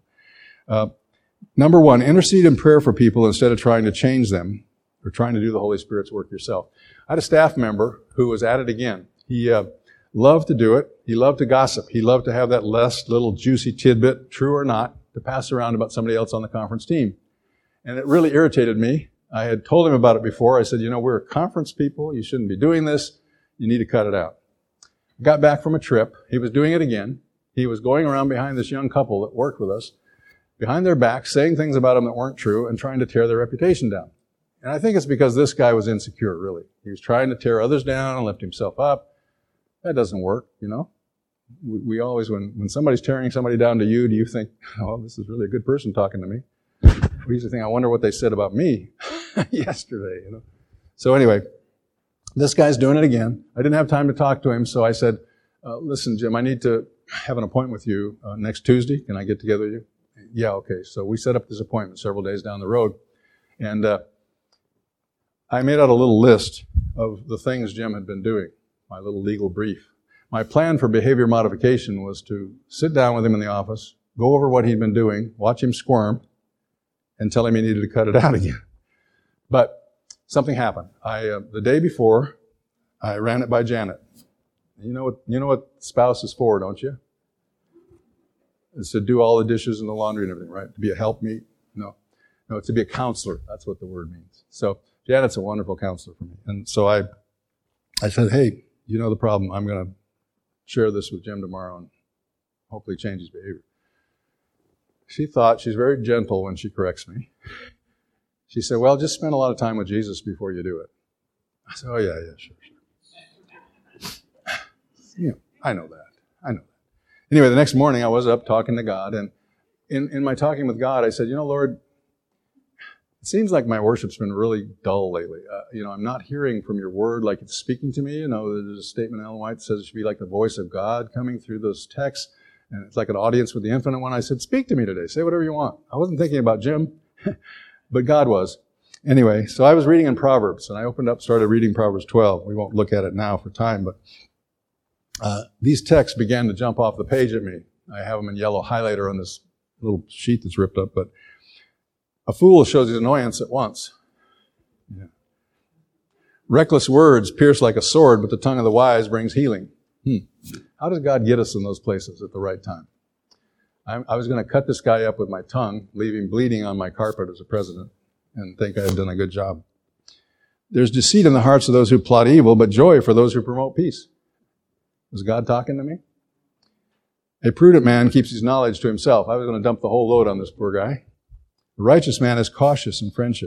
Number 1, intercede in prayer for people instead of trying to change them or trying to do the Holy Spirit's work yourself. I had a staff member who was at it again. He loved to do it. He loved to gossip. He loved to have that last little juicy tidbit, true or not, to pass around about somebody else on the conference team. And it really irritated me. I had told him about it before. I said, we're conference people. You shouldn't be doing this. You need to cut it out. Got back from a trip. He was doing it again. He was going around behind this young couple that worked with us, behind their back, saying things about them that weren't true and trying to tear their reputation down. And I think it's because this guy was insecure, really. He was trying to tear others down and lift himself up. That doesn't work, We always, when somebody's tearing somebody down to you, do you think, oh, this is really a good person talking to me? We usually think, I wonder what they said about me yesterday, So anyway, this guy's doing it again. I didn't have time to talk to him, so I said, listen, Jim, I need to have an appointment with you next Tuesday. Can I get together with you? Yeah, okay. So we set up this appointment several days down the road. And I made out a little list of the things Jim had been doing, my little legal brief. My plan for behavior modification was to sit down with him in the office, go over what he'd been doing, watch him squirm, and telling me he needed to cut it out again. But something happened. The day before, I ran it by Janet. You know what spouse is for, don't you? It's to do all the dishes and the laundry and everything, right? To be a helpmeet? No, it's to be a counselor. That's what the word means. So Janet's a wonderful counselor for me. And so I said, hey, you know the problem. I'm going to share this with Jim tomorrow and hopefully change his behavior. She thought, she's very gentle when she corrects me. She said, well, just spend a lot of time with Jesus before you do it. I said, oh, yeah, sure. Yeah, I know that. Anyway, the next morning I was up talking to God, and in my talking with God, I said, Lord, it seems like my worship's been really dull lately. I'm not hearing from your word like it's speaking to me. There's a statement in Ellen White that says it should be like the voice of God coming through those texts, and it's like an audience with the infinite one. I said, speak to me today. Say whatever you want. I wasn't thinking about Jim, but God was. Anyway, so I was reading in Proverbs, and I started reading Proverbs 12. We won't look at it now for time, but these texts began to jump off the page at me. I have them in yellow highlighter on this little sheet that's ripped up, but a fool shows his annoyance at once. Yeah. Reckless words pierce like a sword, but the tongue of the wise brings healing. How does God get us in those places at the right time? I was going to cut this guy up with my tongue, leave him bleeding on my carpet as a president, and think I had done a good job. There's deceit in the hearts of those who plot evil, but joy for those who promote peace. Was God talking to me? A prudent man keeps his knowledge to himself. I was going to dump the whole load on this poor guy. The righteous man is cautious in friendship.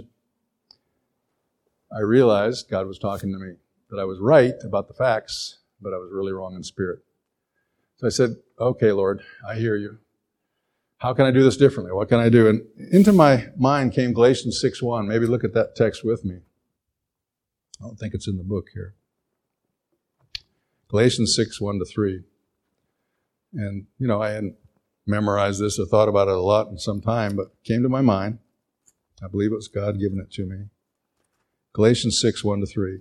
I realized God was talking to me, that I was right about the facts, but I was really wrong in spirit. So I said, okay, Lord, I hear you. How can I do this differently? What can I do? And into my mind came Galatians 6:1. Maybe look at that text with me. I don't think it's in the book here. Galatians 6:1-3. And, I hadn't memorized this or thought about it a lot in some time, but it came to my mind. I believe it was God giving it to me. Galatians 6:1-3.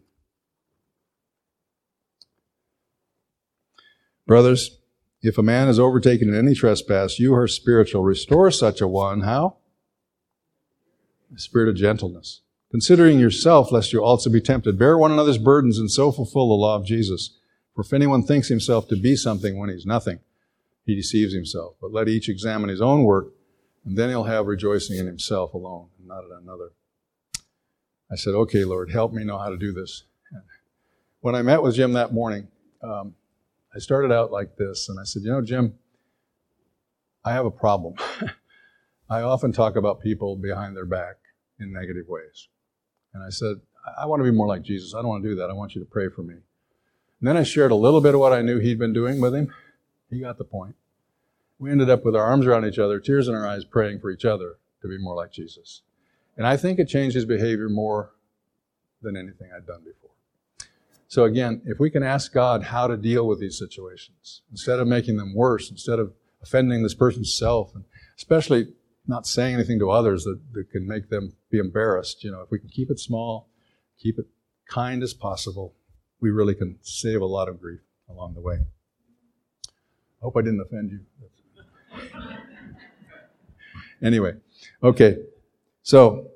Brothers, if a man is overtaken in any trespass, you who are spiritual, restore such a one. How? A spirit of gentleness. Considering yourself, lest you also be tempted. Bear one another's burdens and so fulfill the law of Jesus. For if anyone thinks himself to be something when he's nothing, he deceives himself. But let each examine his own work, and then he'll have rejoicing in himself alone, and not in another. I said, okay, Lord, help me know how to do this. And when I met with Jim that morning, I started out like this, and I said, Jim, I have a problem. I often talk about people behind their back in negative ways. And I said, I want to be more like Jesus. I don't want to do that. I want you to pray for me. And then I shared a little bit of what I knew he'd been doing with him. He got the point. We ended up with our arms around each other, tears in our eyes, praying for each other to be more like Jesus. And I think it changed his behavior more than anything I'd done before. So again, if we can ask God how to deal with these situations, instead of making them worse, instead of offending this person's self, and especially not saying anything to others that can make them be embarrassed, if we can keep it small, keep it kind as possible, we really can save a lot of grief along the way. I hope I didn't offend you. Anyway, okay. So,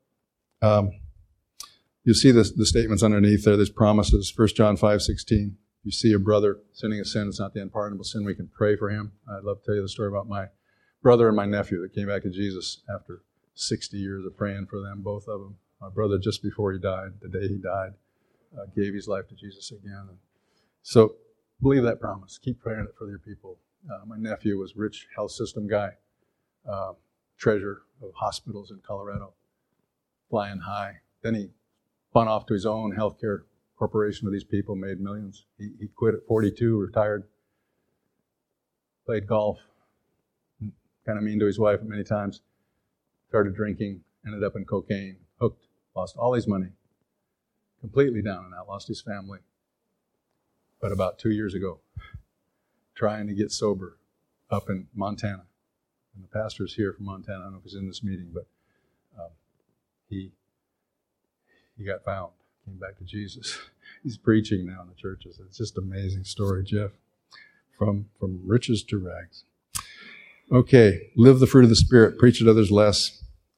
you see the statements underneath there. There's promises. 1 John 5:16. You see a brother sinning a sin. It's not the unpardonable sin. We can pray for him. I'd love to tell you the story about my brother and my nephew that came back to Jesus after 60 years of praying for them, both of them. My brother, just before he died, the day he died, gave his life to Jesus again. So believe that promise. Keep praying it for your people. My nephew was a rich health system guy, treasurer of hospitals in Colorado, flying high. Then he spun off to his own healthcare corporation with these people, made millions. He quit at 42, retired, played golf, kind of mean to his wife many times, started drinking, ended up in cocaine, hooked, lost all his money, completely down and out, lost his family. But about 2 years ago, trying to get sober up in Montana. And the pastor's here from Montana. I don't know if he's in this meeting, but he got found, came back to Jesus. He's preaching now in the churches. It's just an amazing story, Jeff, from riches to rags. Okay, live the fruit of the Spirit, preach at others less,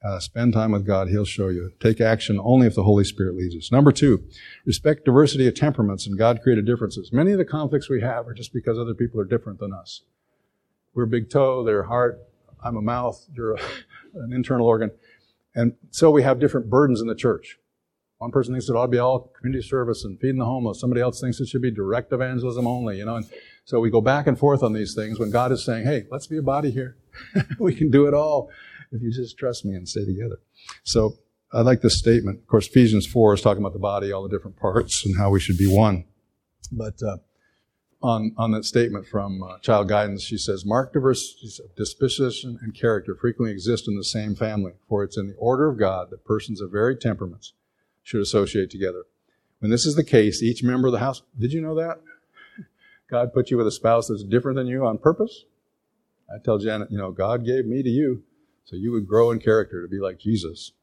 Spend time with God. He'll show you. Take action only if the Holy Spirit leads us. Number 2, respect diversity of temperaments and God-created differences. Many of the conflicts we have are just because other people are different than us. We're a big toe, they're a heart, I'm a mouth, you're an internal organ. And so we have different burdens in the church. One person thinks it ought to be all community service and feeding the homeless. Somebody else thinks it should be direct evangelism only, And so we go back and forth on these things when God is saying, hey, let's be a body here. We can do it all if you just trust me and stay together. So I like this statement. Of course, Ephesians 4 is talking about the body, all the different parts, and how we should be one. But on that statement from Child Guidance, she says, marked diversities of disposition and character frequently exist in the same family, for it's in the order of God that persons of varied temperaments should associate together. When this is the case, each member of the house, did you know that? God put you with a spouse that's different than you on purpose? I tell Janet, God gave me to you so you would grow in character to be like Jesus.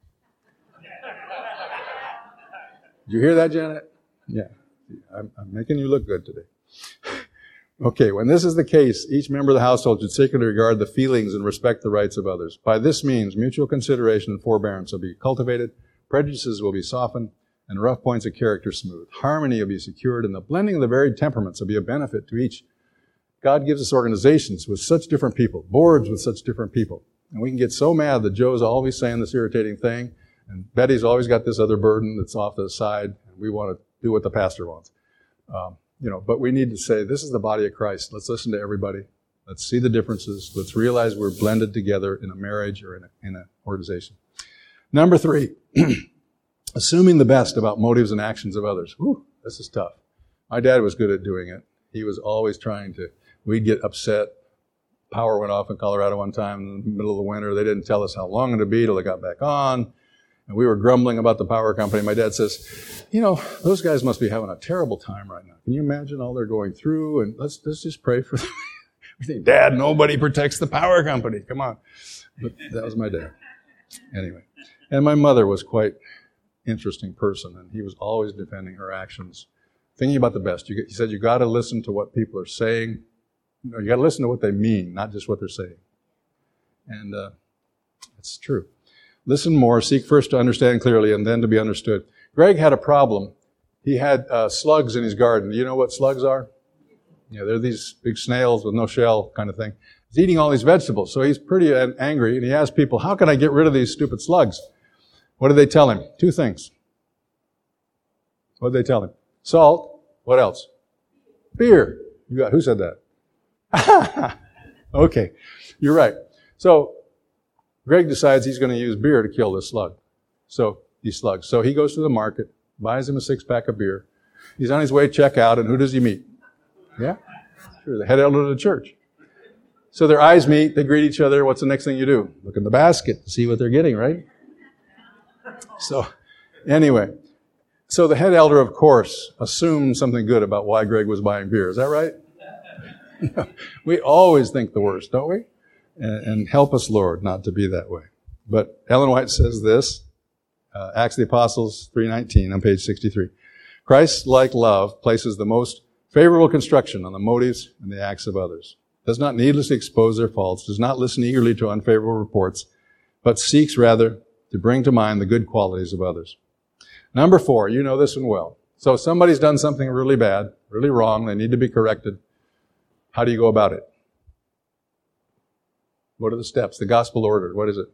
Did you hear that, Janet? Yeah. I'm making you look good today. Okay, when this is the case, each member of the household should sacredly regard the feelings and respect the rights of others. By this means, mutual consideration and forbearance will be cultivated, prejudices will be softened, and rough points of character smoothed. Harmony will be secured, and the blending of the varied temperaments will be a benefit to each. God gives us organizations with such different people, boards with such different people. And we can get so mad that Joe's always saying this irritating thing, and Betty's always got this other burden that's off to the side, and we want to do what the pastor wants. But we need to say, this is the body of Christ. Let's listen to everybody. Let's see the differences. Let's realize we're blended together in a marriage or in an organization. Number 3, assuming the best about motives and actions of others. Whew, this is tough. My dad was good at doing it. He was always we'd get upset. Power went off in Colorado one time in the middle of the winter. They didn't tell us how long it would be till it got back on. And we were grumbling about the power company. My dad says, those guys must be having a terrible time right now. Can you imagine all they're going through? And let's just pray for them. We think, Dad, nobody protects the power company. Come on. But that was my dad. Anyway. And my mother was quite interesting person, and he was always defending her actions, thinking about the best. He said, you got to listen to what people are saying. You got to listen to what they mean, not just what they're saying. And it's true. Listen more, seek first to understand clearly, and then to be understood. Greg had a problem. He had slugs in his garden. Do you know what slugs are? They're these big snails with no shell kind of thing. He's eating all these vegetables, so he's pretty angry, and he asked people, how can I get rid of these stupid slugs? What did they tell him? 2 things. What did they tell him? Salt. What else? Beer. Who said that? Okay, you're right. So Greg decides he's going to use beer to kill these slugs. So he goes to the market, buys him a 6-pack of beer. He's on his way to check out, and who does he meet? Yeah? Sure, the head elder of the church. So their eyes meet, they greet each other. What's the next thing you do? Look in the basket to see what they're getting, right? So anyway, so the head elder, of course, assumed something good about why Greg was buying beer. Is that right? We always think the worst, don't we? And help us, Lord, not to be that way. But Ellen White says this, Acts of the Apostles 3:19 on page 63. Christ-like love places the most favorable construction on the motives and the acts of others, does not needlessly expose their faults, does not listen eagerly to unfavorable reports, but seeks rather to bring to mind the good qualities of others. Number 4, you know this one well. So somebody's done something really bad, really wrong, they need to be corrected. How do you go about it? What are the steps? The gospel order, what is it?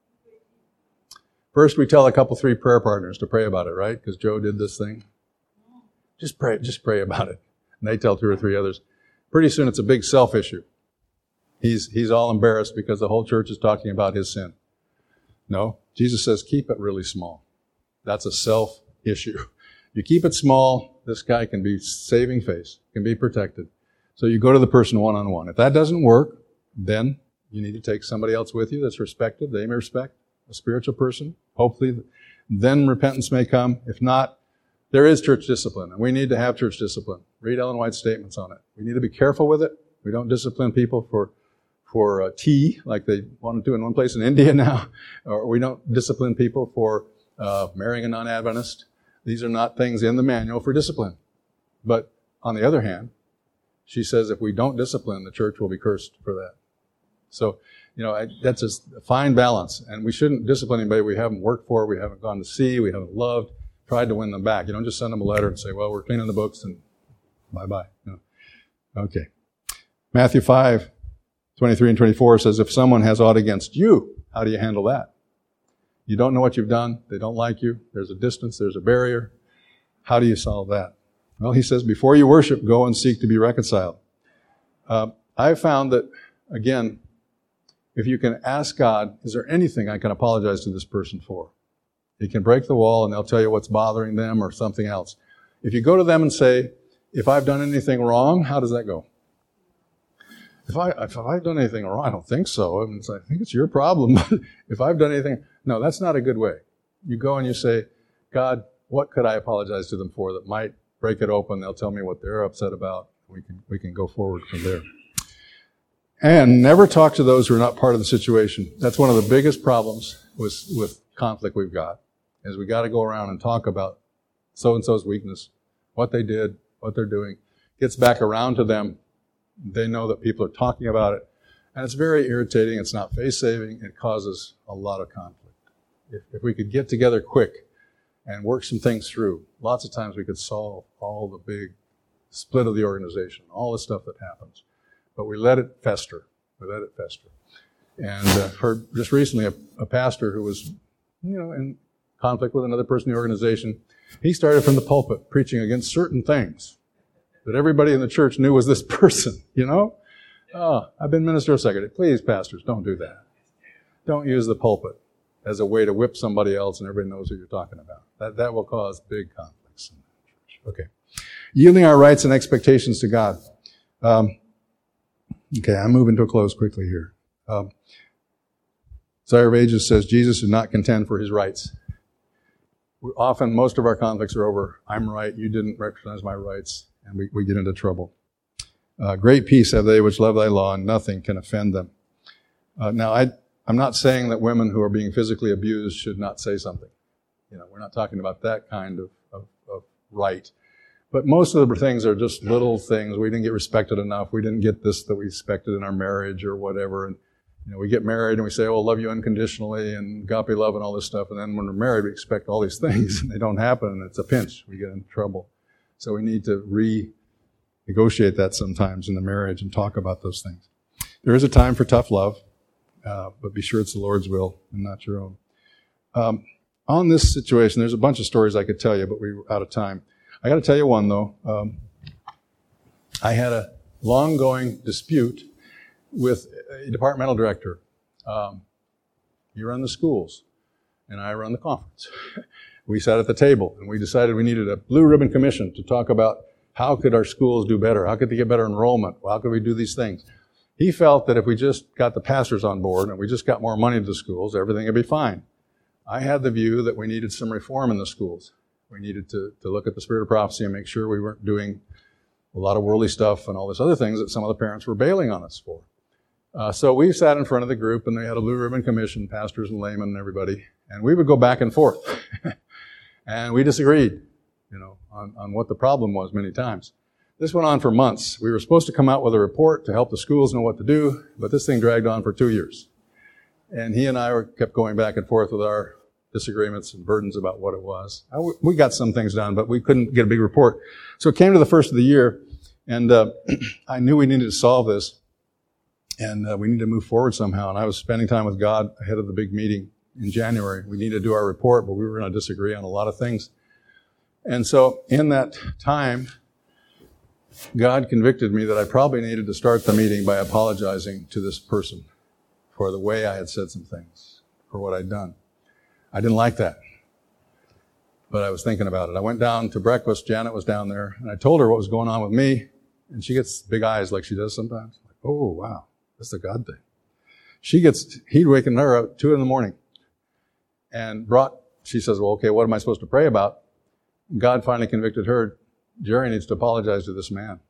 First, we tell 3 prayer partners to pray about it, right? Because Joe did this thing. Just pray about it. And they tell 2 or 3 others. Pretty soon it's a big self issue. He's all embarrassed because the whole church is talking about his sin. No, Jesus says keep it really small. That's a self issue. You keep it small, this guy can be saving face, can be protected. So you go to the person one-on-one. If that doesn't work, then you need to take somebody else with you that's respected. They may respect a spiritual person. Hopefully, then repentance may come. If not, there is church discipline, and we need to have church discipline. Read Ellen White's statements on it. We need to be careful with it. We don't discipline people for tea, like they want to do in one place in India now, or we don't discipline people for marrying a non-Adventist. These are not things in the manual for discipline. But on the other hand, she says if we don't discipline, the church will be cursed for that. So, that's a fine balance. And we shouldn't discipline anybody we haven't worked for, we haven't gone to see, we haven't loved, tried to win them back. You don't just send them a letter and say, well, we're cleaning the books and bye-bye. Okay. Matthew 5:23 and 24 says, if someone has aught against you, how do you handle that? You don't know what you've done. They don't like you. There's a distance. There's a barrier. How do you solve that? Well, he says, before you worship, go and seek to be reconciled. I've found that, again, if you can ask God, is there anything I can apologize to this person for? You can break the wall and they'll tell you what's bothering them or something else. If you go to them and say, if I've done anything wrong, how does that go? If I've done anything wrong, I don't think so. I think it's your problem. If I've done anything, no, that's not a good way. You go and you say, God, what could I apologize to them for that might break it open? They'll tell me what they're upset about. We can go forward from there. And never talk to those who are not part of the situation. That's one of the biggest problems with conflict we've got, is we got to go around and talk about so-and-so's weakness, what they did, what they're doing. Gets back around to them. They know that people are talking about it. And it's very irritating. It's not face-saving. It causes a lot of conflict. If we could get together quick and work some things through, lots of times we could solve all the big split of the organization, all the stuff that happens. But we let it fester. And heard just recently a pastor who was, in conflict with another person in the organization. He started from the pulpit preaching against certain things that everybody in the church knew was this person, Oh, I've been ministerial secretary. Please, pastors, don't do that. Don't use the pulpit as a way to whip somebody else and everybody knows who you're talking about. That will cause big conflicts in the church. Okay. Yielding our rights and expectations to God. Okay, I'm moving to a close quickly here. Desire of Ages says Jesus did not contend for his rights. Often, most of our conflicts are over, I'm right, you didn't recognize my rights, and we get into trouble. Great peace have they which love thy law, and nothing can offend them. Now, I'm not saying that women who are being physically abused should not say something. We're not talking about that kind of right. But most of the things are just little things. We didn't get respected enough. We didn't get this that we expected in our marriage or whatever. And, we get married and we say, oh, love you unconditionally and agape love and all this stuff. And then when we're married, we expect all these things and they don't happen and it's a pinch. We get in trouble. So we need to renegotiate that sometimes in the marriage and talk about those things. There is a time for tough love, but be sure it's the Lord's will and not your own. On this situation, there's a bunch of stories I could tell you, but we're out of time. I got to tell you one, though. I had a long-going dispute with a departmental director. You run the schools, and I run the conference. We sat at the table, and we decided we needed a blue ribbon commission to talk about how could our schools do better? How could they get better enrollment? How could we do these things? He felt that if we just got the pastors on board and we just got more money to the schools, everything would be fine. I had the view that we needed some reform in the schools. We needed to look at the spirit of prophecy and make sure we weren't doing a lot of worldly stuff and all this other things that some of the parents were bailing on us for. So we sat in front of the group, and they had a blue ribbon commission, pastors and laymen and everybody, and we would go back and forth. And we disagreed, on what the problem was many times. This went on for months. We were supposed to come out with a report to help the schools know what to do, but this thing dragged on for 2 years. And he and I kept going back and forth with our disagreements and burdens about what it was. We got some things done, but we couldn't get a big report. So it came to the first of the year, and I knew we needed to solve this, and we needed to move forward somehow. And I was spending time with God ahead of the big meeting in January. We needed to do our report, but we were going to disagree on a lot of things. And so in that time, God convicted me that I probably needed to start the meeting by apologizing to this person for the way I had said some things, for what I'd done. I didn't like that, but I was thinking about it. I went down to breakfast. Janet was down there, and I told her what was going on with me, and she gets big eyes like she does sometimes. Like, oh, wow, that's a God thing. He'd waken her up at 2 a.m. and she says, well, okay, what am I supposed to pray about? And God finally convicted her. Jerry needs to apologize to this man.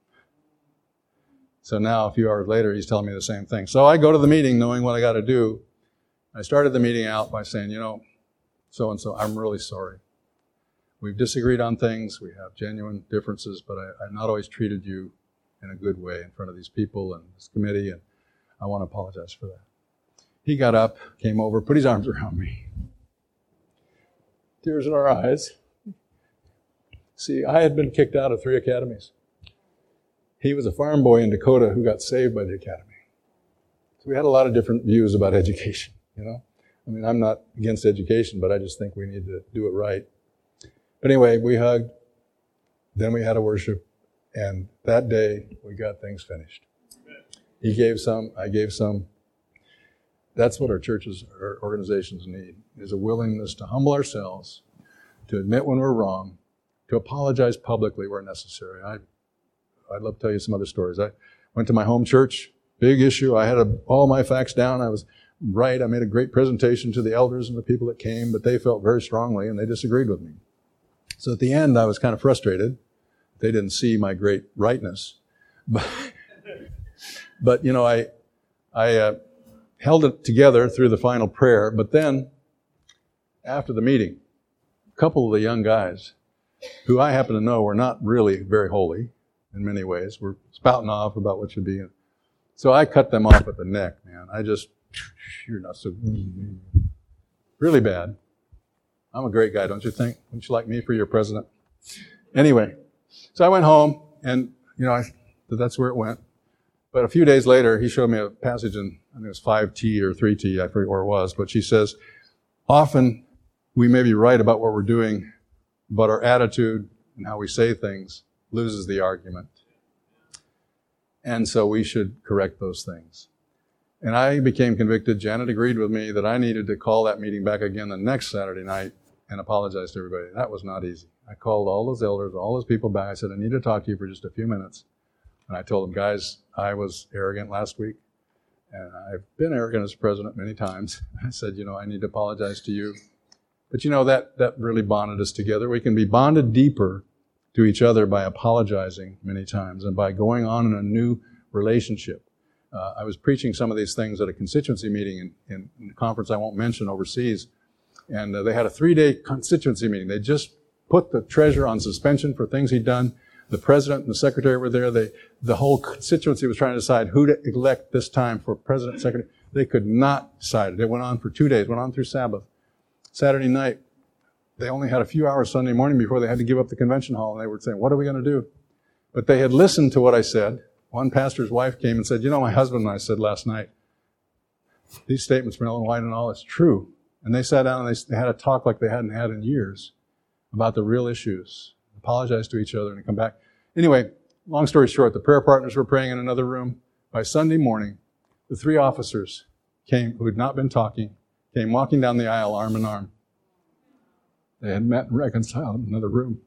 So now, a few hours later, he's telling me the same thing. So I go to the meeting knowing what I got to do. I started the meeting out by saying, so-and-so, I'm really sorry. We've disagreed on things. We have genuine differences, but I've not always treated you in a good way in front of these people and this committee. And I want to apologize for that. He got up, came over, put his arms around me. Tears in our eyes. See, I had been kicked out of 3 academies. He was a farm boy in Dakota who got saved by the academy. So we had a lot of different views about education, you know. I mean, I'm not against education, but I just think we need to do it right. But anyway, we hugged. Then we had a worship. And that day, we got things finished. He gave some, I gave some. That's what our churches, our organizations need, is a willingness to humble ourselves, to admit when we're wrong, to apologize publicly where necessary. I'd love to tell you some other stories. I went to my home church, big issue. I had all my facts down. I was right. I made a great presentation to the elders and the people that came, but they felt very strongly and they disagreed with me. So at the end, I was kind of frustrated. They didn't see my great rightness. But you know, I held it together through the final prayer. But then, after the meeting, a couple of the young guys, who I happen to know were not really very holy in many ways, were spouting off about what should be. So I cut them off at the neck, man. You're not so really bad. I'm a great guy, don't you think? Wouldn't you like me for your president? Anyway, so I went home, and you know, that's where it went. But a few days later, he showed me a passage in, I think it was 5T or 3T, I forget where it was, but she says, often we may be right about what we're doing, but our attitude and how we say things loses the argument. And so we should correct those things. And I became convicted. Janet agreed with me that I needed to call that meeting back again the next Saturday night and apologize to everybody. That was not easy. I called all those elders, all those people back. I said, I need to talk to you for just a few minutes. And I told them, guys, I was arrogant last week. And I've been arrogant as president many times. I said, you know, I need to apologize to you. But you know, that really bonded us together. We can be bonded deeper to each other by apologizing many times and by going on in a new relationship. I was preaching some of these things at a constituency meeting in a conference I won't mention overseas. And they had a 3-day constituency meeting. They just put the treasurer on suspension for things he'd done. The president and the secretary were there. The whole constituency was trying to decide who to elect this time for president and secretary. They could not decide. It went on for 2 days, went on through Sabbath. Saturday night, they only had a few hours Sunday morning before they had to give up the convention hall, and they were saying, what are we going to do? But they had listened to what I said. One pastor's wife came and said, you know, my husband and I said last night, these statements from Ellen White and all, it's true. And they sat down and they had a talk like they hadn't had in years about the real issues. Apologize to each other and come back. Anyway, long story short, the prayer partners were praying in another room. By Sunday morning, the 3 officers came, who had not been talking, came walking down the aisle arm in arm. They had met and reconciled in another room.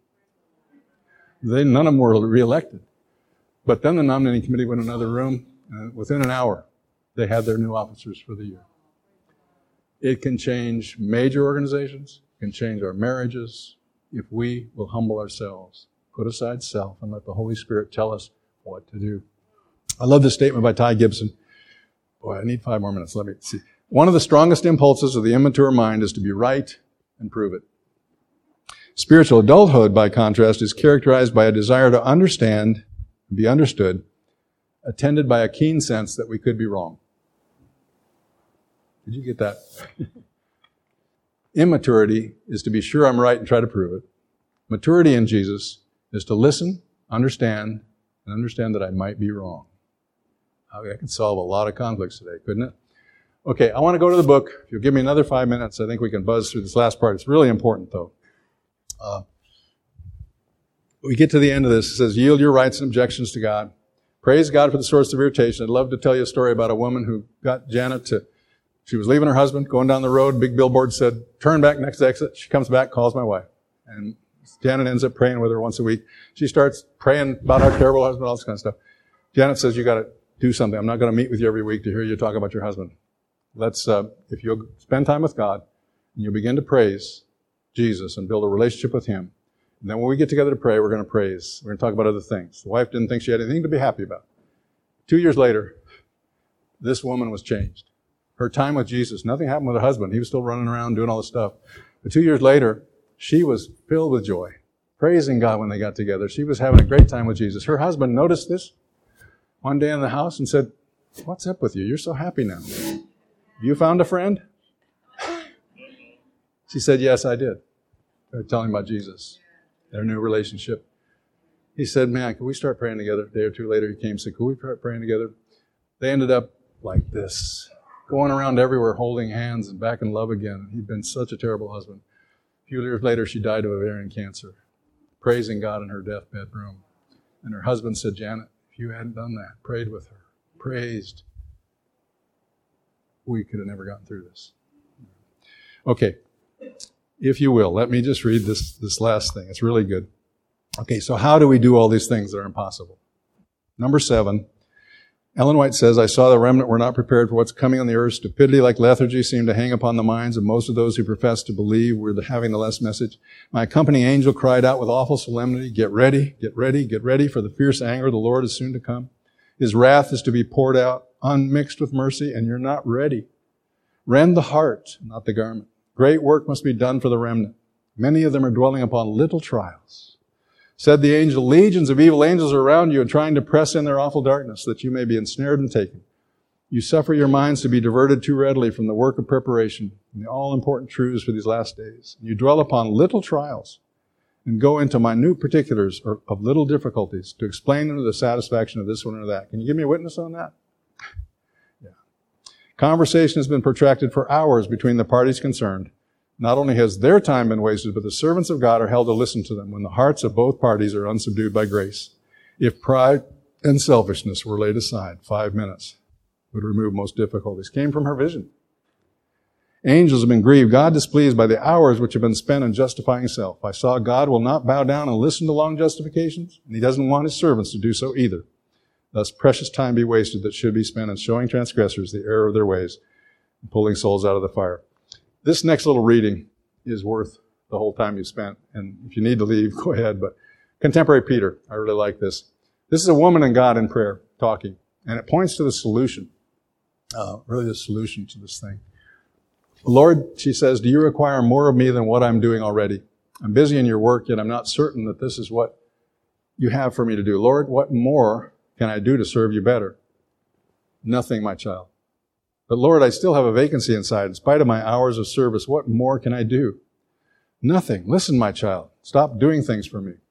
None of them were reelected. But then the nominating committee went in another room, and within an hour, they had their new officers for the year. It can change major organizations, it can change our marriages, if we will humble ourselves, put aside self, and let the Holy Spirit tell us what to do. I love this statement by Ty Gibson. Boy, I need 5 more minutes. Let me see. One of the strongest impulses of the immature mind is to be right and prove it. Spiritual adulthood, by contrast, is characterized by a desire to understand and be understood, attended by a keen sense that we could be wrong. Did you get that? Immaturity is to be sure I'm right and try to prove it. Maturity in Jesus is to listen, understand, and understand that I might be wrong. I could solve a lot of conflicts today, couldn't it? Okay, I want to go to the book. If you'll give me another 5 minutes, I think we can buzz through this last part. It's really important, though. We get to the end of this. It says, yield your rights and objections to God. Praise God for the source of irritation. I'd love to tell you a story about a woman who got Janet to, she was leaving her husband, going down the road, big billboard said, turn back, next exit. She comes back, calls my wife. And Janet ends up praying with her once a week. She starts praying about her terrible husband, all this kind of stuff. Janet says, you got to do something. I'm not going to meet with you every week to hear you talk about your husband. Let's, if you'll spend time with God, and you'll begin to praise Jesus and build a relationship with Him. And then when we get together to pray, we're going to praise. We're going to talk about other things. The wife didn't think she had anything to be happy about. 2 years later, this woman was changed. Her time with Jesus, nothing happened with her husband. He was still running around doing all this stuff. But 2 years later, she was filled with joy, praising God when they got together. She was having a great time with Jesus. Her husband noticed this one day in the house and said, What's up with you? You're so happy now. You found a friend? She said, yes, I did. They were telling about Jesus, their new relationship. He said, man, can we start praying together? A day or two later, he came and said, can we start praying together? They ended up like this, going around everywhere, holding hands and back in love again. He'd been such a terrible husband. A few years later, she died of ovarian cancer, praising God in her deathbed room. And her husband said, Janet, if you hadn't done that, prayed with her, praised, we could have never gotten through this. Okay, if you will, let me just read this last thing. It's really good. Okay, so how do we do all these things that are impossible? Number 7, Ellen White says, I saw the remnant were not prepared for what's coming on the earth. Stupidity like lethargy seemed to hang upon the minds of most of those who professed to believe were having the last message. My accompanying angel cried out with awful solemnity, get ready, get ready, get ready, for the fierce anger of the Lord is soon to come. His wrath is to be poured out, unmixed with mercy, and you're not ready. Rend the heart, not the garment. Great work must be done for the remnant. Many of them are dwelling upon little trials. Said the angel, legions of evil angels are around you and trying to press in their awful darkness that you may be ensnared and taken. You suffer your minds to be diverted too readily from the work of preparation and the all-important truths for these last days. You dwell upon little trials and go into minute particulars of little difficulties to explain them to the satisfaction of this one or that. Can you give me a witness on that? Yeah. Conversation has been protracted for hours between the parties concerned. Not only has their time been wasted, but the servants of God are held to listen to them when the hearts of both parties are unsubdued by grace. If pride and selfishness were laid aside, 5 minutes would remove most difficulties. Came from her vision. Angels have been grieved, God displeased by the hours which have been spent in justifying self. I saw God will not bow down and listen to long justifications, and he doesn't want his servants to do so either. Thus precious time be wasted that should be spent in showing transgressors the error of their ways and pulling souls out of the fire. This next little reading is worth the whole time you spent. And if you need to leave, go ahead. But Contemporary Peter, I really like this. This is a woman and God in prayer talking. And it points to the solution. Really the solution to this thing. Lord, she says, do you require more of me than what I'm doing already? I'm busy in your work, yet I'm not certain that this is what you have for me to do. Lord, what more can I do to serve you better? Nothing, my child. But Lord, I still have a vacancy inside. In spite of my hours of service, what more can I do? Nothing. Listen, my child. Stop doing things for me.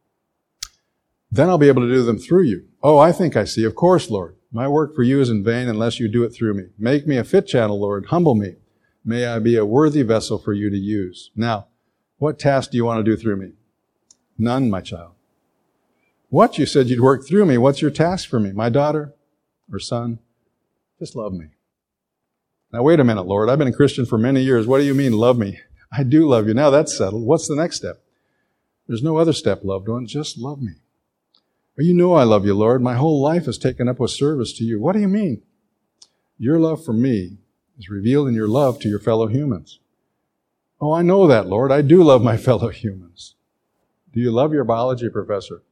Then I'll be able to do them through you. Oh, I think I see. Of course, Lord. My work for you is in vain unless you do it through me. Make me a fit channel, Lord. Humble me. May I be a worthy vessel for you to use. Now, what task do you want to do through me? None, my child. What? You said you'd work through me. What's your task for me? My daughter or son? Just love me. Now, wait a minute, Lord. I've been a Christian for many years. What do you mean, love me? I do love you. Now that's settled. What's the next step? There's no other step, loved one. Just love me. Well, you know I love you, Lord. My whole life is taken up with service to you. What do you mean? Your love for me is revealed in your love to your fellow humans. Oh, I know that, Lord. I do love my fellow humans. Do you love your biology professor?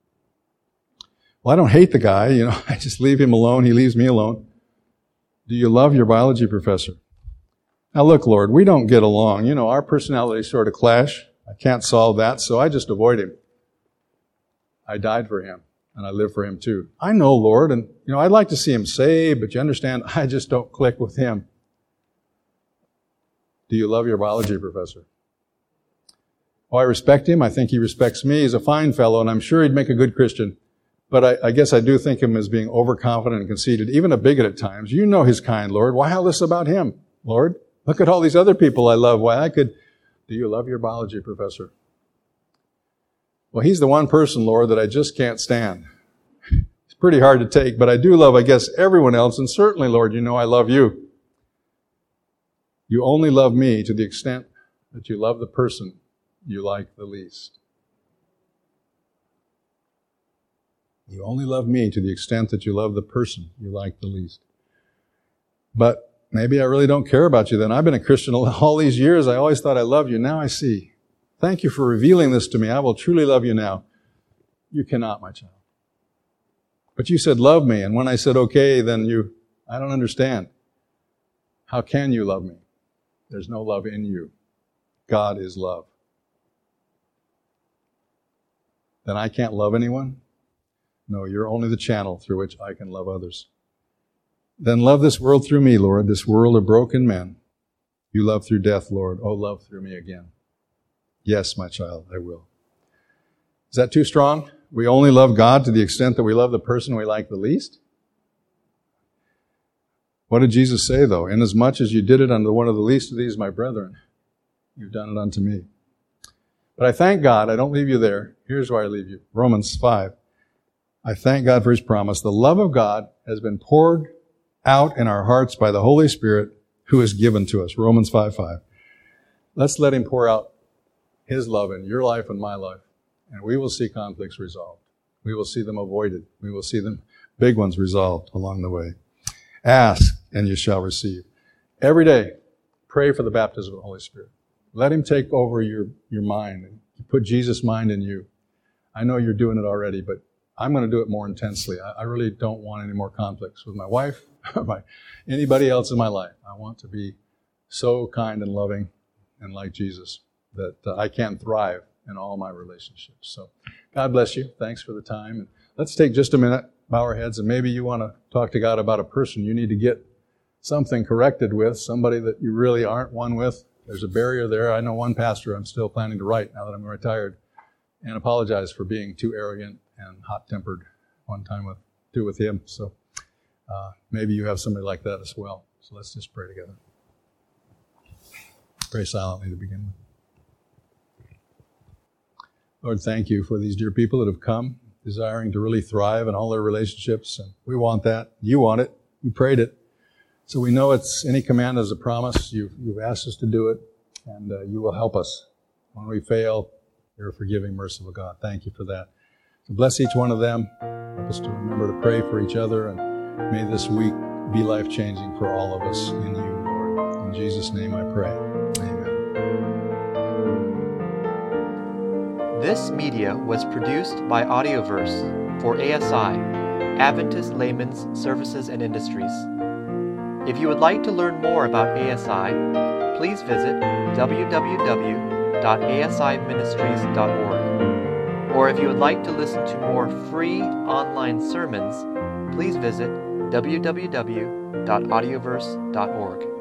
Well, I don't hate the guy. I just leave him alone. He leaves me alone. Do you love your biology professor? Now look, Lord, we don't get along. Our personalities sort of clash. I can't solve that, so I just avoid him. I died for him, and I live for him too. I know, Lord, and I'd like to see him saved, but you understand, I just don't click with him. Do you love your biology professor? Oh, I respect him. I think he respects me. He's a fine fellow, and I'm sure he'd make a good Christian. But I guess I do think him as being overconfident and conceited, even a bigot at times. You know his kind, Lord. Why all this about him, Lord? Look at all these other people I love. Do you love your biology professor? Well, he's the one person, Lord, that I just can't stand. It's pretty hard to take, but I do love, I guess, everyone else. And certainly, Lord, I love you. You only love me to the extent that you love the person you like the least. You only love me to the extent that you love the person you like the least. But maybe I really don't care about you then. I've been a Christian all these years. I always thought I loved you. Now I see. Thank you for revealing this to me. I will truly love you now. You cannot, my child. But you said love me. And when I said okay, then I don't understand. How can you love me? There's no love in you. God is love. Then I can't love anyone? No, you're only the channel through which I can love others. Then love this world through me, Lord, this world of broken men. You love through death, Lord. Oh, love through me again. Yes, my child, I will. Is that too strong? We only love God to the extent that we love the person we like the least? What did Jesus say, though? Inasmuch as you did it unto one of the least of these, my brethren, you've done it unto me. But I thank God, I don't leave you there. Here's where I leave you. Romans 5. I thank God for His promise. The love of God has been poured out in our hearts by the Holy Spirit who is given to us. Romans 5:5. Let's let Him pour out His love in your life and my life, and we will see conflicts resolved. We will see them avoided. We will see them, big ones, resolved along the way. Ask, and you shall receive. Every day, pray for the baptism of the Holy Spirit. Let Him take over your mind and put Jesus' mind in you. I know you're doing it already, but I'm going to do it more intensely. I really don't want any more conflicts with my wife or anybody else in my life. I want to be so kind and loving and like Jesus that I can thrive in all my relationships. So God bless you. Thanks for the time. And let's take just a minute, bow our heads, and maybe you want to talk to God about a person you need to get something corrected with, somebody that you really aren't one with. There's a barrier there. I know one pastor I'm still planning to write now that I'm retired and apologize for being too arrogant and hot-tempered one time with him. So maybe you have somebody like that as well. So let's just pray together. Pray silently to begin with. Lord, thank you for these dear people that have come, desiring to really thrive in all their relationships. And we want that. You want it. You prayed it. So we know it's any command is a promise. You've asked us to do it, and you will help us. When we fail, you're a forgiving, merciful God. Thank you for that. So bless each one of them. Help us to remember to pray for each other, and may this week be life-changing for all of us in you, Lord. In Jesus' name I pray. Amen. This media was produced by Audioverse for ASI, Adventist Layman's Services and Industries. If you would like to learn more about ASI, please visit www.asiministries.org. Or if you would like to listen to more free online sermons, please visit www.audioverse.org.